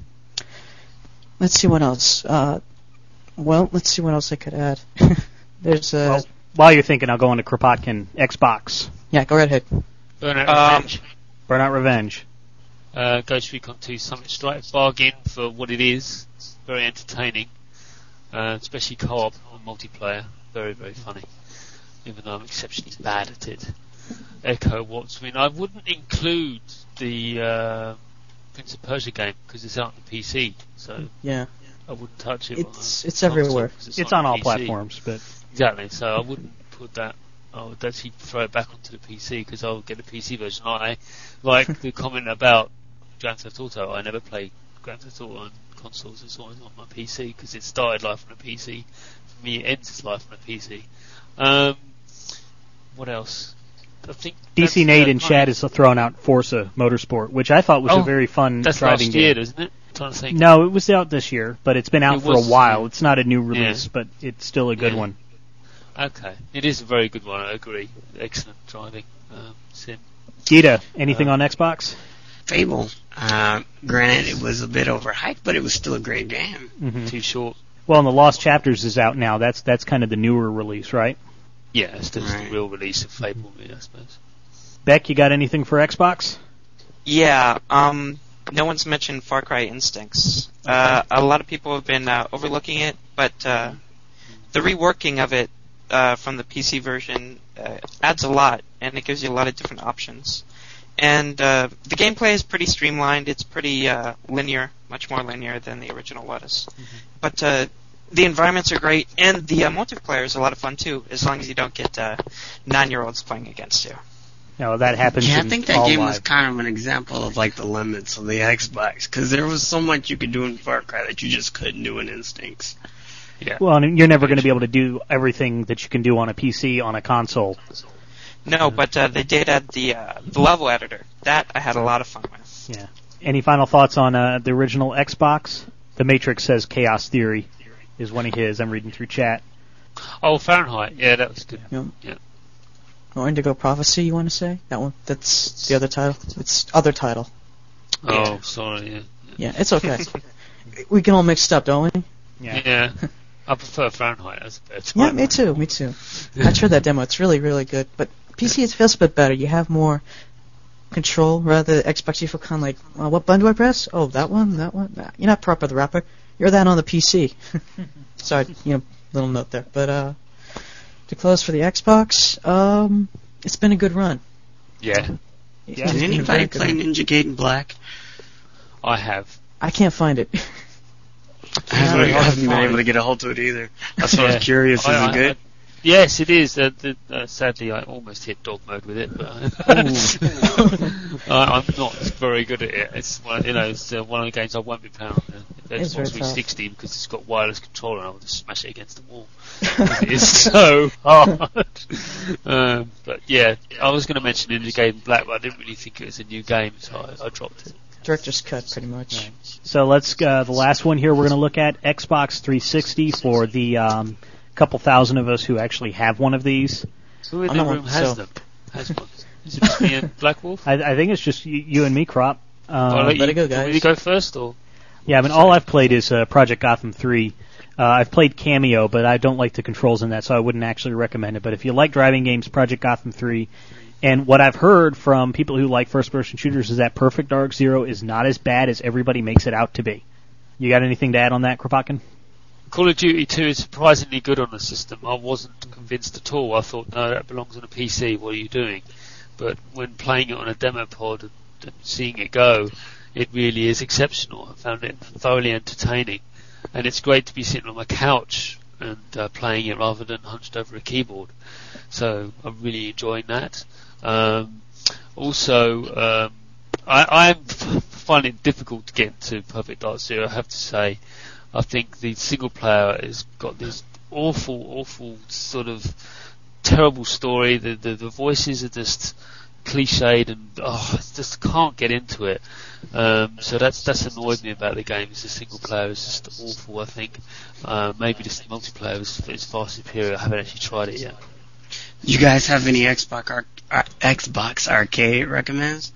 let's see what else. Uh, well, let's see what else I could add. There's a Well, while you're thinking, I'll go on to Kropotkin. Xbox. yeah. Go right ahead. Burnout Um, Revenge. Burnout Revenge. Uh, Ghost Recon two Summit Strike, bargain for what it is. Very entertaining, uh, especially co-op or multiplayer. Very, very funny. Even though I'm exceptionally bad at it. Echo Watts. I mean, I wouldn't include the uh, Prince of Persia game because it's out on the P C, so Yeah, I wouldn't touch it. It's- on a it's console everywhere. 'cause It's on the all P C. platforms, but Exactly. So I wouldn't put that. I would actually throw it back onto the P C because I'll get the P C version. I like the comment about Grand Theft Auto. I never played Grand Theft Auto on consoles. It's always on my P C because it started life on a P C. For me, it ends its life on a P C. Um, what else? I think D C that's, Nate uh, in kind chat of- is throwing out Forza Motorsport, which I thought was Oh, a very fun That's driving last game. year, isn't it? I'm trying to think. No, it was out this year, but it's been out It for a was, while. yeah. It's not a new release, Yeah. but it's still a good Yeah. one. Okay, it is a very good one. I agree. Excellent driving um, sim. Gita, anything Uh, on Xbox? Fable. Uh, granted, it was a bit overhyped, but it was still a great game. Mm-hmm. Too short. Well, and the Lost Chapters is out now. That's that's kind of the newer release, right? Yeah, it's just Right. the real release of Fable, really, I suppose. Beck, you got anything for Xbox? Yeah, um, no one's mentioned Far Cry Instincts. Uh, a lot of people have been uh, overlooking it, but uh, the reworking of it uh, from the P C version uh, adds a lot, and it gives you a lot of different options. And uh, the gameplay is pretty streamlined. It's pretty uh, linear, much more linear than the original was. But uh, the environments are great, and the uh, multiplayer is a lot of fun too, as long as you don't get uh, nine-year-olds playing against you. No, that happens. Yeah, I in think that all game live. was kind of an example of like the limits of the Xbox, because there was so much you could do in Far Cry that you just couldn't do in Instincts. Yeah. Well, and you're never going to be able to do everything that you can do on a P C on a console. No, but uh, they did add the uh, the level editor. That I had a lot of fun with. Yeah. Any final thoughts on uh, the original Xbox? The Matrix says Chaos Theory is one of his. I'm reading through chat. Oh, Fahrenheit. Yeah, that was good. Yeah. Yeah. Or Indigo Prophecy, you want to say? That one? That's the other title. It's other title. Oh, sorry. Yeah. Yeah, it's okay. We get all mixed up, don't we? Yeah. Yeah. I prefer Fahrenheit as a better. Yeah, me too, me too. I tried that demo. It's really, really good. But P C, it feels a bit better. You have more control, rather than Xbox. You feel kind of like, uh, what button do I press? Oh, that one, that one. Nah, you're not proper the rapper. You're that on the P C. Sorry, you know, little note there. But uh, to close for the Xbox, um, it's been a good run. Yeah, It's Yeah. been Did a anybody very good play run. Ninja Gaiden Black? I have. I can't find it. I haven't, Yeah, I haven't been fine. able to get a hold of it either. That's why I Yeah. was curious. Is I- I- it good? I- yes, it is. Uh, the, uh, sadly, I almost hit dog mode with it, but I, I'm not very good at it. It's one, you know, it's uh, one of the games I won't be playing on the It's very Xbox three sixty because it's got wireless control and I'll just smash it against the wall. It is so hard. um, but yeah, I was going to mention Ninja Gaiden Black, but I didn't really think it was a new game, so I, I dropped it. Director's cut, pretty much. So let's uh, the last one here. We're going to look at Xbox three sixty for the um, couple thousand of us who actually have one of these. Who in I'm the not room one, has so- them? Has one? Is it just me and Black Wolf? I, I think it's just you, you and me, Crop. Um, I'll let let you, it go, do you want me guys. to go first, or? Yeah, I mean, all I've played is uh, Project Gotham three. Uh, I've played Cameo, but I don't like the controls in that, so I wouldn't actually recommend it. But if you like driving games, Project Gotham three. And what I've heard from people who like first-person shooters is that Perfect Dark Zero is not as bad as everybody makes it out to be. You got anything to add on that, Kropotkin? Call of Duty two is surprisingly good on the system. I wasn't convinced at all. I thought, no, that belongs on a P C. What are you doing? But when playing it on a demo pod and, and seeing it go, it really is exceptional. I found it thoroughly entertaining. And it's great to be sitting on my couch and uh, playing it rather than hunched over a keyboard. So I'm really enjoying that. Um, also, um, I, I find it difficult to get into Perfect Dark Zero, I have to say. I think the single player has got this awful, awful sort of terrible story. The the, the voices are just cliched and oh, I just can't get into it. Um, so that's that's annoyed me about the game. Is the single player is just awful. I think uh, maybe just the multiplayer is, is far superior. I haven't actually tried it yet. Do you guys have any Xbox Ar- Ar- Xbox Arcade recommends?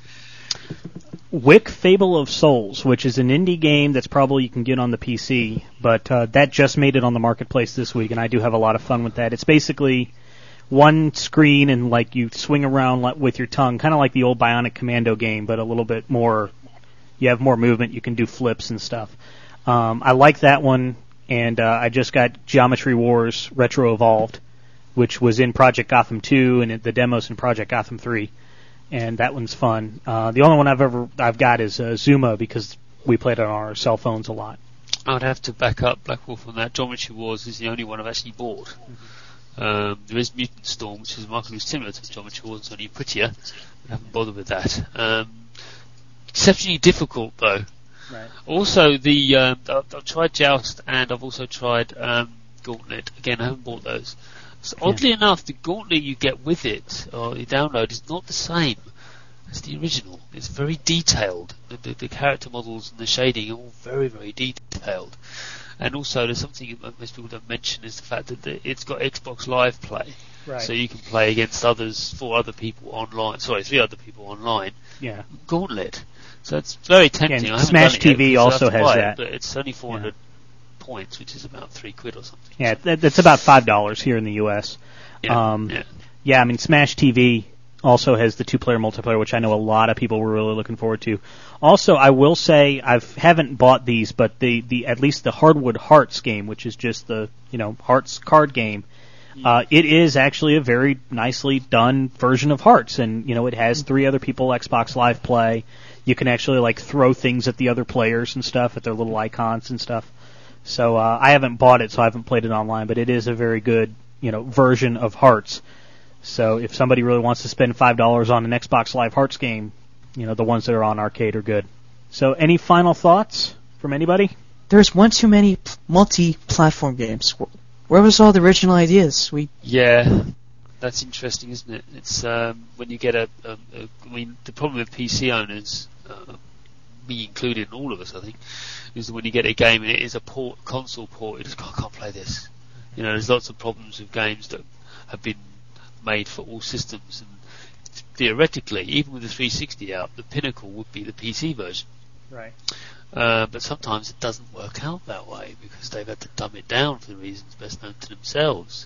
Wick Fable of Souls, which is an indie game that's probably you can get on the P C, but uh, that just made it on the marketplace this week, and I do have a lot of fun with that. It's basically one screen and like you swing around like, with your tongue, kind of like the old Bionic Commando game, but a little bit more. You have more movement. You can do flips and stuff. Um, I like that one, and uh, I just got Geometry Wars Retro Evolved, which was in Project Gotham two, and it, the demo's in Project Gotham three. And that one's fun. Uh, the only one I've ever I've got is uh, Zuma because we played it on our cell phones a lot. I'd have to back up Black Wolf on that. Geometry Wars is the only one I've actually bought. Mm-hmm. Um, there is Mutant Storm, which is markedly similar to Geometry Wars, it's only prettier. I haven't bothered with that. Um, exceptionally difficult though. Right. Also, the um, I've, I've tried Joust and I've also tried um, Gauntlet. Again, I haven't bought those. So oddly yeah. enough, the Gauntlet you get with it, or you download, is not the same as the original. It's very detailed. The, the, the character models and the shading are all very, very detailed. And also, there's something that most people don't mention is the fact that the, it's got Xbox Live Play. Right. So you can play against others, four other people online. Sorry, three other people online. Yeah. Gauntlet. So it's very tempting. Yeah, I haven't Smash done it T V yet, so I also have to has buy that. It, but it's only four hundred yeah. points, which is about three quid or something. Yeah, that, that's about five dollars here in the U S. Yeah, um, yeah. yeah, I mean, Smash T V also has the two-player multiplayer, which I know a lot of people were really looking forward to. Also, I will say I haven't bought these, but the, the at least the Hardwood Hearts game, which is just the you know Hearts card game, uh, it is actually a very nicely done version of Hearts, and you know it has three other people Xbox Live Play. You can actually like throw things at the other players and stuff at their little icons and stuff. So uh, I haven't bought it, so I haven't played it online, but it is a very good you know version of Hearts. So if somebody really wants to spend five dollars on an Xbox Live Hearts game, you know, the ones that are on arcade are good. So any final thoughts from anybody? There's one too many p- multi-platform games. Where was all the original ideas? We Yeah, that's interesting, isn't it? It's um, when you get a, a, a... I mean, the problem with P C owners, uh, me included, and all of us, I think, is that when you get a game and it is a port, console port, you just go, I can't play this. You know, there's lots of problems with games that have been made for all systems, and theoretically, even with the three sixty out, the pinnacle would be the P C version. Right. Uh, but sometimes it doesn't work out that way because they've had to dumb it down for the reasons best known to themselves.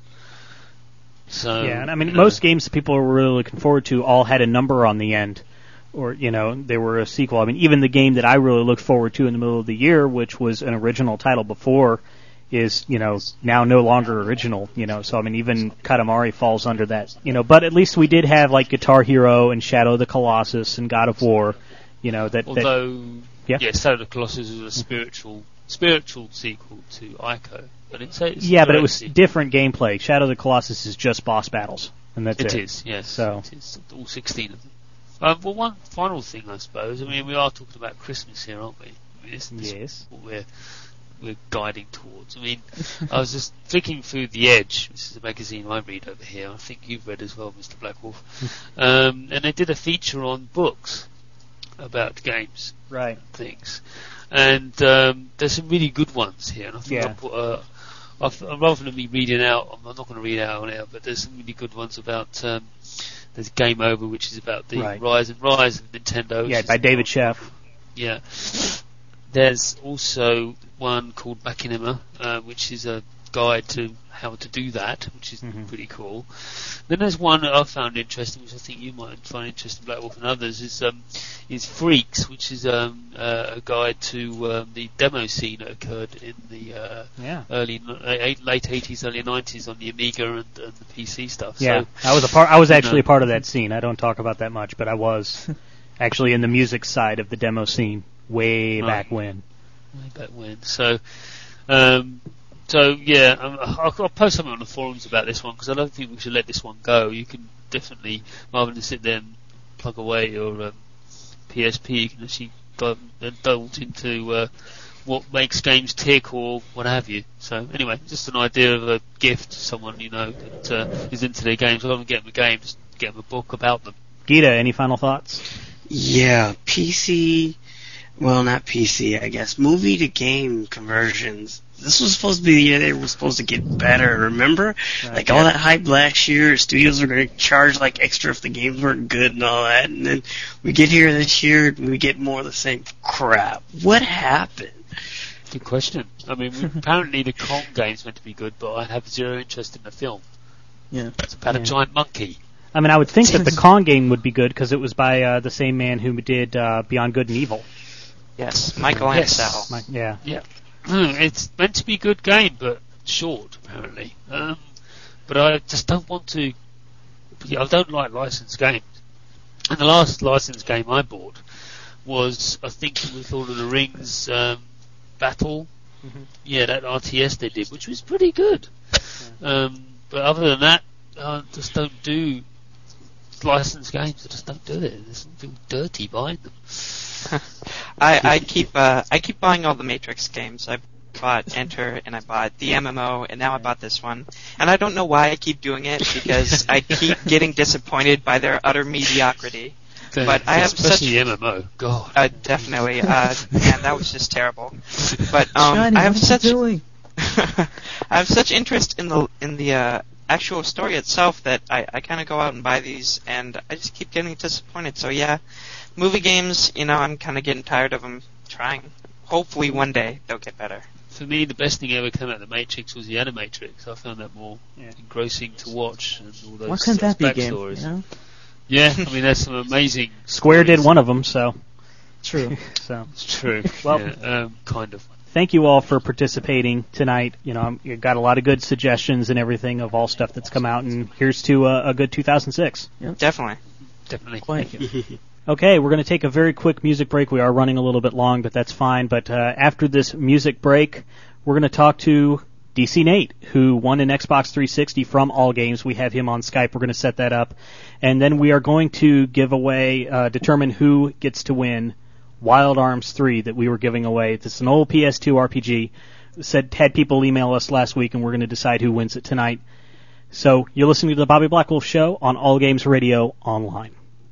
So yeah, and I mean, you know, most games that people were really looking forward to all had a number on the end, or you know, they were a sequel. I mean, even the game that I really looked forward to in the middle of the year, which was an original title before, is, you know, now no longer original, you know, so I mean, even Katamari falls under that, you know, but at least we did have, like, Guitar Hero and Shadow of the Colossus and God of War, you know, that... Although, that, yeah? yeah, Shadow of the Colossus is a spiritual, spiritual sequel to Ico, but it's, it's yeah, but it was sequel. different gameplay. Shadow of the Colossus is just boss battles, and that's it. It is, yes, so. It is, all sixteen of them. Um, well, one final thing, I suppose, I mean, we are talking about Christmas here, aren't we? I mean, this, this yes. what we're... we're guiding towards. I mean, I was just flicking through The Edge, which is a magazine I read over here. I think you've read as well, Mister Blackwolf. um, and they did a feature on books about games, right? Things, and um, there's some really good ones here. And I think yeah. I put a, I've, rather than me reading out, I'm not going to read out on air, but there's some really good ones about. Um, there's Game Over, which is about the right. rise and rise of Nintendo. Yeah, by David Sheff. Yeah. There's also one called Machinima, uh, which is a guide to how to do that, which is mm-hmm. pretty cool. Then there's one that I found interesting, which I think you might find interesting, Black Wolf and others, is um, is Freaks, which is um, uh, a guide to um, the demo scene that occurred in the uh, yeah. early uh, late eighties, early nineties on the Amiga and, and the P C stuff. Yeah, so, I was a part. I was actually know. a part of that scene. I don't talk about that much, but I was actually in the music side of the demo scene way right. back when. Way back when. So. Um, So yeah, um, I'll, I'll post something on the forums about this one because I don't think we should let this one go. You can definitely, rather than sit there and plug away your um, P S P, you can actually dive, delve into uh, what makes games tick or what have you. So anyway, just an idea of a gift to someone you know that uh, is into their games. Rather than get them a game, just get them a book about them. Gita, any final thoughts? Yeah, P C. Well, not P C, I guess. Movie to game conversions. This was supposed to be the year they were supposed to get better, remember? Right. Like, all that hype last year, studios were going to charge, like, extra if the games weren't good and all that, and then we get here this year and we get more of the same crap. What happened? Good question. I mean, apparently the Kong game's meant to be good, but I have zero interest in the film. Yeah. It's about yeah. a giant monkey. I mean, I would think that the Kong game would be good because it was by uh, the same man who did uh, Beyond Good and Evil. Yes, Michael Yes. Ansel. My, yeah. Yeah. Mm, it's meant to be a good game, but short, apparently. Um, but I just don't want to... I don't like licensed games. And the last licensed game I bought was, I think it was Lord of the Rings um, Battle. Mm-hmm. Yeah, that R T S they did, which was pretty good. Yeah. Um, but other than that, I just don't do licensed games. I just don't do it. I just feel dirty buying them. I, I keep uh, I keep buying all the Matrix games. I bought Enter and I bought the M M O and now I bought this one. And I don't know why I keep doing it because I keep getting disappointed by their utter mediocrity. But I have especially such M M O. God, uh, definitely, uh, man, that was just terrible. But um, Johnny, I have what are such you doing? I have such interest in the in the uh, actual story itself that I, I kind of go out and buy these, and I just keep getting disappointed. So yeah, movie games, you know, I'm kind of getting tired of them trying. Hopefully one day they'll get better. for me, the best thing ever came out of the Matrix was the Animatrix. I found that more yeah. engrossing to watch, and all those Why couldn't that be a game? backstories. You know? Yeah, I mean, there's some amazing. Square stories. did one of them, so True. so It's true. Well, yeah, um, kind of. thank you all for participating tonight. You know, you got a lot of good suggestions and everything of all stuff that's come out, and here's to a, a good two thousand six. Yep. Definitely. Definitely. Quite. Thank you. Okay, we're going to take a very quick music break. We are running a little bit long, but that's fine. But uh, after this music break, we're going to talk to D C Nate, who won an Xbox three sixty from All Games. We have him on Skype. We're going to set that up. And then we are going to give away, uh, determine who gets to win Wild Arms three that we were giving away. It's an old P S two R P G. Said had people email us last week, and we're going to decide who wins it tonight. So you're listening to the Bobby Blackwolf Show on All Games Radio Online.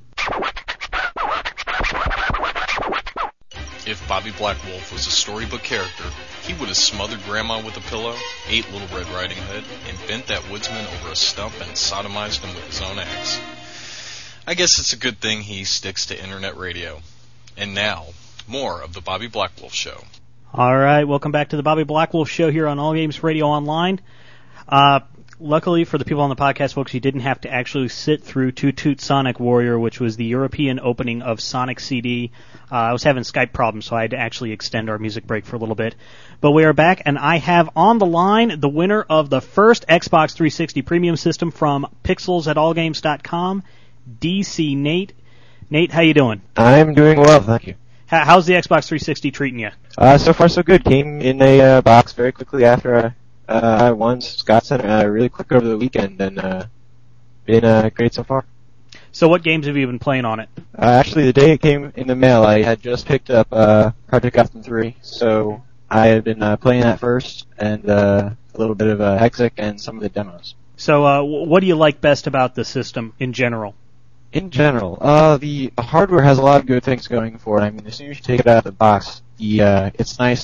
If Bobby Blackwolf was a storybook character, he would have smothered Grandma with a pillow, ate Little Red Riding Hood, and bent that woodsman over a stump and sodomized him with his own axe. I guess it's a good thing he sticks to internet radio. And now, more of the Bobby Blackwolf Show. All right, welcome back to the Bobby Blackwolf Show here on All Games Radio Online. Uh, luckily for the people on the podcast, folks, you didn't have to actually sit through Toot Toot Sonic Warrior, which was the European opening of Sonic C D. Uh, I was having Skype problems, so I had to actually extend our music break for a little bit. But we are back, and I have on the line the winner of the first Xbox three sixty premium system from pixels at all games dot com, D C Nate. Nate, how you doing? I'm doing well, thank you. How, how's the Xbox three sixty treating you? Uh, so far so good. Came in a uh, box very quickly after uh, uh, I won. Scott sent it uh, really quick over the weekend, and uh, been uh, great so far. So what games have you been playing on it? Uh, actually, the day it came in the mail, I had just picked up uh, Project Gotham three, so I had been uh, playing that first, and uh, a little bit of uh, Hexic and some of the demos. So uh, what do you like best about the system in general? In general, uh, the hardware has a lot of good things going for it. I mean, as soon as you take it out of the box, the uh, it's nice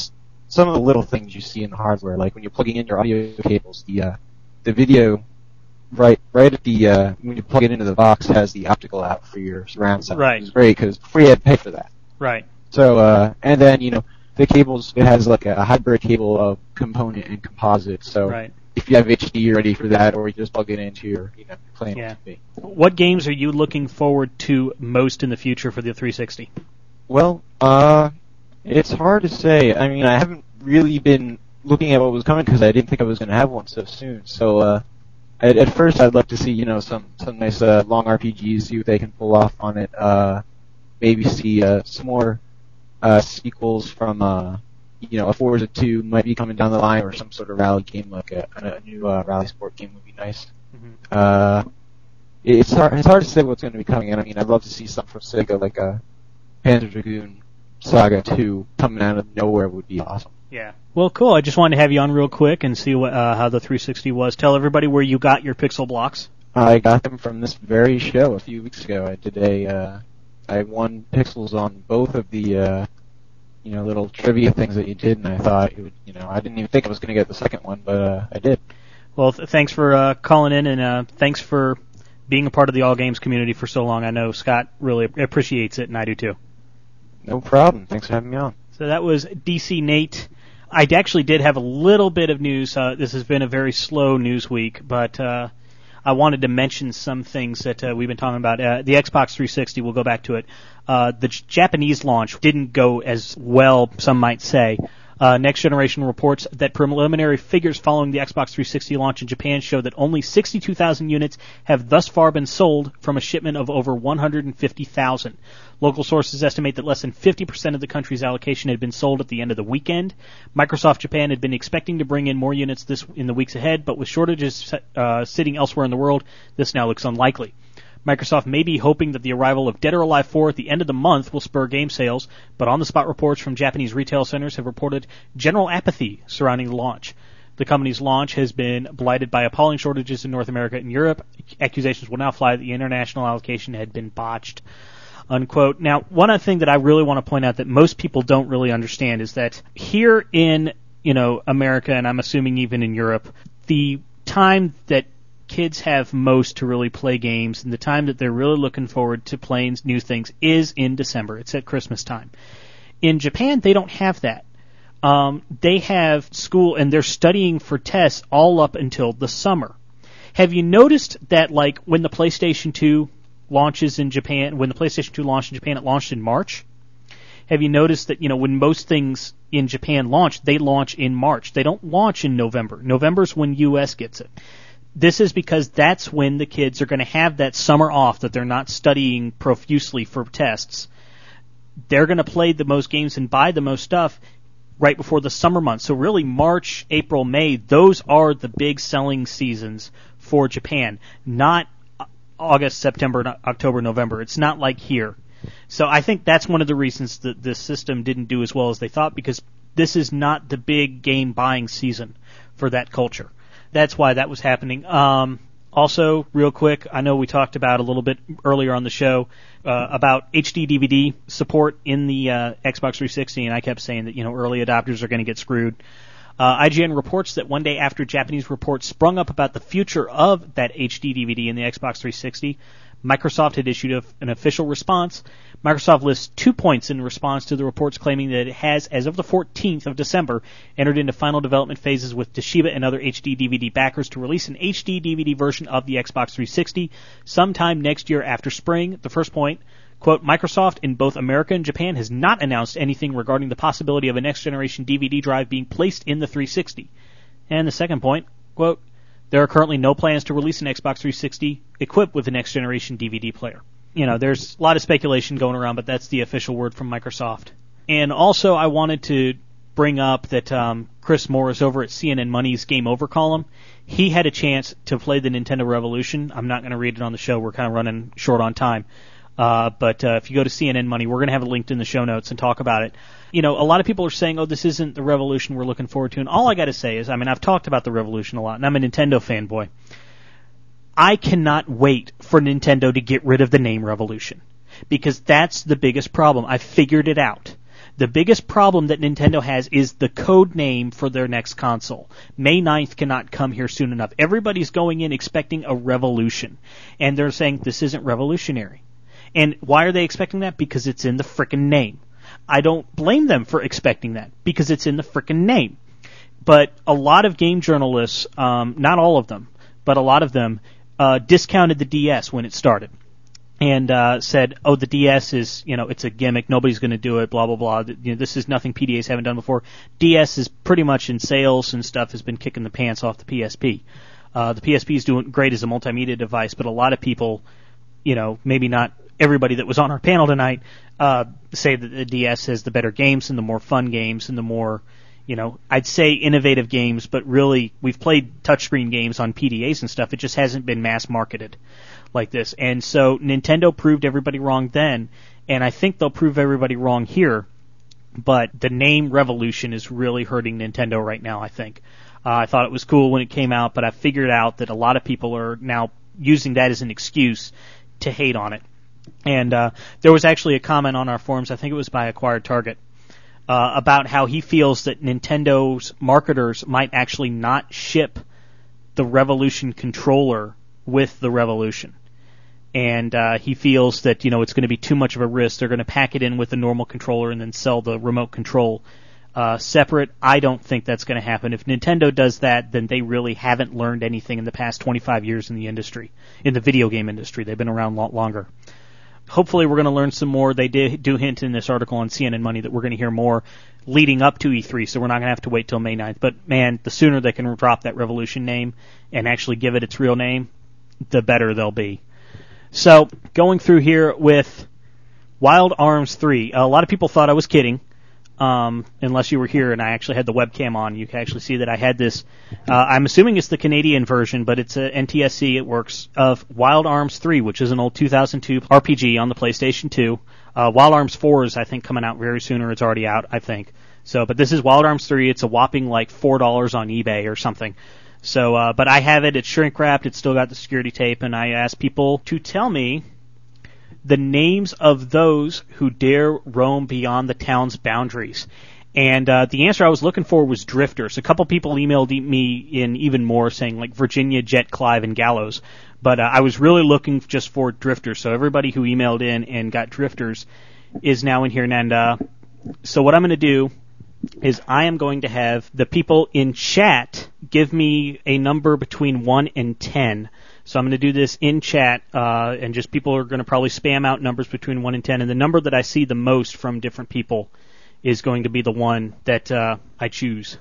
some of the little things you see in the hardware, like when you're plugging in your audio cables, the uh, the video right right at the uh, when you plug it into the box has the optical out for your surround sound. Right. It's great because before you had to pay for that. Right. So uh, and then you know the cables, it has like a hybrid cable of component and composite. So right. if you have H D, you're ready for that, or you just plug it into your you know playing yeah. T V. What games are you looking forward to most in the future for the three sixty? Well, uh, it's hard to say. I mean, I haven't really been looking at what was coming because I didn't think I was going to have one so soon. So, uh, at, at first I'd love to see, you know, some, some nice, uh, long R P Gs, see what they can pull off on it, uh, maybe see, uh, some more, uh, sequels from, uh, you know, a Forza two might be coming down the line, or some sort of rally game, like a, a new, uh, rally sport game would be nice. Mm-hmm. Uh, it's hard, it's hard to say what's going to be coming in. I mean, I'd love to see something from Sega, like a Panzer Dragoon Saga two coming out of nowhere would be awesome. Yeah. Well, cool. I just wanted to have you on real quick and see what, uh, how the three sixty was. Tell everybody where you got your pixel blocks. I got them from this very show a few weeks ago. I did a, uh, I won pixels on both of the, uh, you know, little trivia things that you did, and I thought, it would, you know, I didn't even think I was going to get the second one, but uh, I did. Well, th- thanks for uh, calling in, and uh, thanks for being a part of the All Games community for so long. I know Scott really appreciates it, and I do too. No problem. Thanks for having me on. So that was D C Nate. I actually did have a little bit of news. Uh, this has been a very slow news week, but uh, I wanted to mention some things that uh, we've been talking about. Uh, the Xbox three sixty, we'll go back to it. Uh, the J- Japanese launch didn't go as well, some might say. Uh, Next Generation reports that preliminary figures following the Xbox three sixty launch in Japan show that only sixty-two thousand units have thus far been sold from a shipment of over one hundred fifty thousand. Local sources estimate that less than fifty percent of the country's allocation had been sold at the end of the weekend. Microsoft Japan had been expecting to bring in more units this in the weeks ahead, but with shortages uh, sitting elsewhere in the world, this now looks unlikely. Microsoft may be hoping that the arrival of Dead or Alive four at the end of the month will spur game sales, but on-the-spot reports from Japanese retail centers have reported general apathy surrounding the launch. The company's launch has been blighted by appalling shortages in North America and Europe. Accusations will now fly that the international allocation had been botched. Unquote. Now, one other thing that I really want to point out that most people don't really understand is that here in, you know, America, and I'm assuming even in Europe, the time that kids have most to really play games and the time that they're really looking forward to playing new things is in December. It's at Christmas time. In Japan, they don't have that. Um, they have school and they're studying for tests all up until the summer. Have you noticed that, like, when the PlayStation two launches in Japan, when the PlayStation two launched in Japan, it launched in March? Have you noticed that, you know, when most things in Japan launch, they launch in March. They don't launch in November. November's when U S gets it. This is because that's when the kids are going to have that summer off, that they're not studying profusely for tests. They're going to play the most games and buy the most stuff right before the summer months. So really March, April, May, those are the big selling seasons for Japan, not August, September, October, November. It's not like here. So I think that's one of the reasons that this system didn't do as well as they thought, because this is not the big game buying season for that culture. That's why that was happening. Um, also, real quick, I know we talked about a little bit earlier on the show uh, about H D D V D support in the uh, Xbox three sixty, and I kept saying that, you know, early adopters are going to get screwed. Uh, I G N reports that one day after Japanese reports sprung up about the future of that H D D V D in the Xbox three sixty, Microsoft had issued a, an official response. Microsoft lists two points in response to the reports, claiming that it has, as of the fourteenth of December, entered into final development phases with Toshiba and other H D D V D backers to release an H D D V D version of the Xbox three sixty sometime next year after spring. The first point, quote, Microsoft in both America and Japan has not announced anything regarding the possibility of a next-generation D V D drive being placed in the three sixty. And the second point, quote, there are currently no plans to release an Xbox three sixty equipped with a next-generation D V D player. You know, there's a lot of speculation going around, but that's the official word from Microsoft. And also, I wanted to bring up that um, Chris Morris over at C N N Money's Game Over column, he had a chance to play the Nintendo Revolution. I'm not going to read it on the show. We're kind of running short on time. Uh, but uh, if you go to C N N Money, we're going to have it linked in the show notes and talk about it. You know, a lot of people are saying, oh, this isn't the Revolution we're looking forward to. And all I got to say is, I mean, I've talked about the Revolution a lot, and I'm a Nintendo fanboy. I cannot wait for Nintendo to get rid of the name Revolution, because that's the biggest problem. I figured it out. The biggest problem that Nintendo has is the code name for their next console. May ninth cannot come here soon enough. Everybody's going in expecting a revolution, and they're saying this isn't revolutionary. And why are they expecting that? Because it's in the frickin' name. I don't blame them for expecting that, because it's in the frickin' name. But a lot of game journalists, um, not all of them, but a lot of them, uh, discounted the D S when it started. And uh, said, oh, the D S is, you know, it's a gimmick, nobody's going to do it, blah, blah, blah. You know, this is nothing P D As haven't done before. D S is pretty much in sales and stuff, has been kicking the pants off the P S P. Uh, the P S P is doing great as a multimedia device, but a lot of people, you know, maybe not everybody that was on our panel tonight, uh, say that the D S has the better games and the more fun games and the more, you know, I'd say innovative games, but really, we've played touchscreen games on P D As and stuff. It just hasn't been mass marketed like this. And so Nintendo proved everybody wrong then, and I think they'll prove everybody wrong here. But the name Revolution is really hurting Nintendo right now, I think. Uh, I thought it was cool when it came out, but I figured out that a lot of people are now using that as an excuse to hate on it. And uh, there was actually a comment on our forums, I think it was by Acquired Target, uh, about how he feels that Nintendo's marketers might actually not ship the Revolution controller with the Revolution. And uh, he feels that, you know, it's going to be too much of a risk. They're going to pack it in with a normal controller and then sell the remote control uh, separate. I don't think that's going to happen. If Nintendo does that, then they really haven't learned anything in the past twenty-five years in the industry, in the video game industry. They've been around a lot longer. Hopefully we're going to learn some more. They did, do hint in this article on C N N Money that we're going to hear more leading up to E three, so we're not going to have to wait till May ninth. But, man, the sooner they can drop that Revolution name and actually give it its real name, the better they'll be. So, going through here with Wild Arms three. A lot of people thought I was kidding, um, unless you were here and I actually had the webcam on. You can actually see that I had this. Uh, I'm assuming it's the Canadian version, but it's a N T S C, it works, of Wild Arms three, which is an old two thousand two R P G on the PlayStation two. Uh, Wild Arms four is, I think, coming out very soon, or it's already out, I think. So, but this is Wild Arms three. It's a whopping, like, four dollars on eBay or something. So, uh, but I have it, it's shrink wrapped, it's still got the security tape, and I asked people to tell me the names of those who dare roam beyond the town's boundaries. And uh, the answer I was looking for was drifters. A couple people emailed me in even more saying, like, Virginia, Jet, Clive, and Gallows. But uh, I was really looking just for drifters. So everybody who emailed in and got drifters is now in here. And uh, so what I'm going to do is I am going to have the people in chat give me a number between one and ten. So I'm going to do this in chat, uh, and just people are going to probably spam out numbers between one and ten. And the number that I see the most from different people is going to be the one that uh, I choose.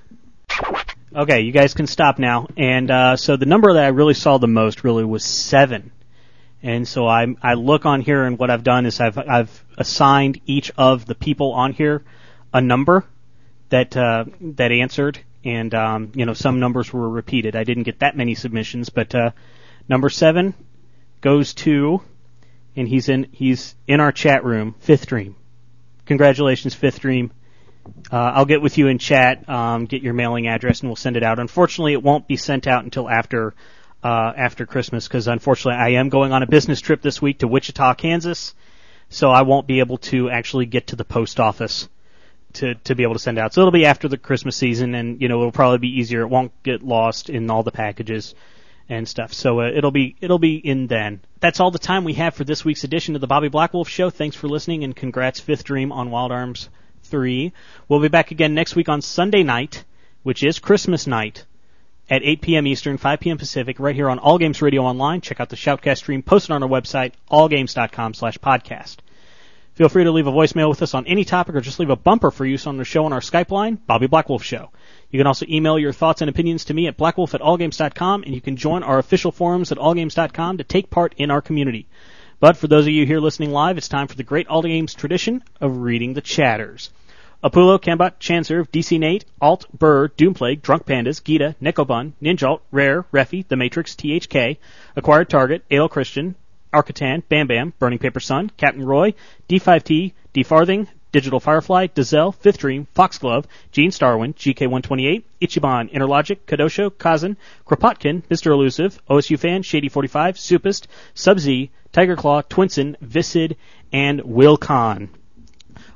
Okay, you guys can stop now. And uh, so the number that I really saw the most really was seven. And so I I look on here, and what I've done is I've I've assigned each of the people on here a number that uh, that answered, and um, you know, some numbers were repeated. I didn't get that many submissions, but uh, number seven goes to, and he's in he's in our chat room, Fifth Dream. Congratulations, Fifth Dream. Uh, I'll get with you in chat, um, get your mailing address, and we'll send it out. Unfortunately, it won't be sent out until after uh, after Christmas, because unfortunately I am going on a business trip this week to Wichita, Kansas, so I won't be able to actually get to the post office to to be able to send out. So it'll be after the Christmas season, and, you know, it'll probably be easier. It won't get lost in all the packages and stuff. So uh, it'll be it'll be in then. That's all the time we have for this week's edition of the Bobby Blackwolf Show. Thanks for listening, and congrats, Fifth Dream, on Wild Arms three. We'll be back again next week on Sunday night, which is Christmas night, at eight p.m. Eastern, five p.m. Pacific, right here on All Games Radio Online. Check out the Shoutcast stream posted on our website, allgames.com slash podcast. Feel free to leave a voicemail with us on any topic, or just leave a bumper for use on the show on our Skype line, Bobby Blackwolf Show. You can also email your thoughts and opinions to me at blackwolf at allgames dot com, and you can join our official forums at allgames dot com to take part in our community. But for those of you here listening live, it's time for the great All Games tradition of reading the chatters. Apulo, Cambot, Chanserve, D C Nate, Alt, Burr, Doomplague, Drunk Pandas, Gita, Necobun, Ninjalt, Rare, Refi, The Matrix, T H K, Acquired Target, Ale Christian, Arcatan, Bam Bam, Burning Paper Sun, Captain Roy, D five T, D Farthing, Digital Firefly, Dazelle, Fifth Dream, Foxglove, Gene Starwin, G K one twenty-eight, Ichiban, Interlogic, Kadosho, Kazan, Kropotkin, Mister Elusive, O S U Fan, Shady forty-five, Supist, Sub-Z, Tiger Claw, Twinson, Visid, and Will Khan.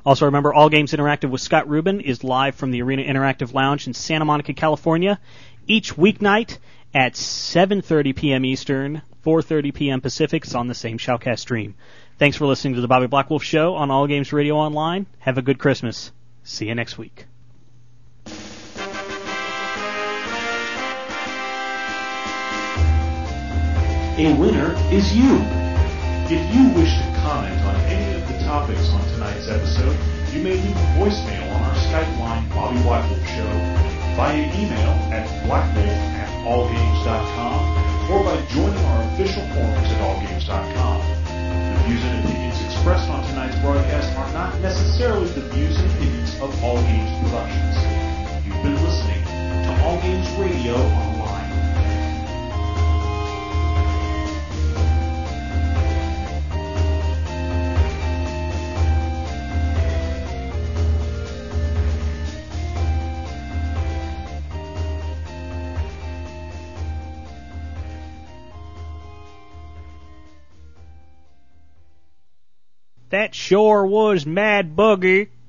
Also remember, All Games Interactive with Scott Rubin is live from the Arena Interactive Lounge in Santa Monica, California, each weeknight at seven thirty p.m. Eastern, four thirty p.m. Pacific. It's on the same Shoutcast stream. Thanks for listening to the Bobby Blackwolf Show on All Games Radio Online. Have a good Christmas. See you next week. A winner is you. If you wish to comment on any of the topics on tonight's episode, you may leave a voicemail on our Skype line, Bobby Blackwolf Show, via email at blackwolf at allgames dot com, or by joining our official forums at allgames dot com. The views and opinions expressed on tonight's broadcast are not necessarily the views and opinions of All Games Productions. You've been listening to All Games Radio Online. That sure was Mad Buggy.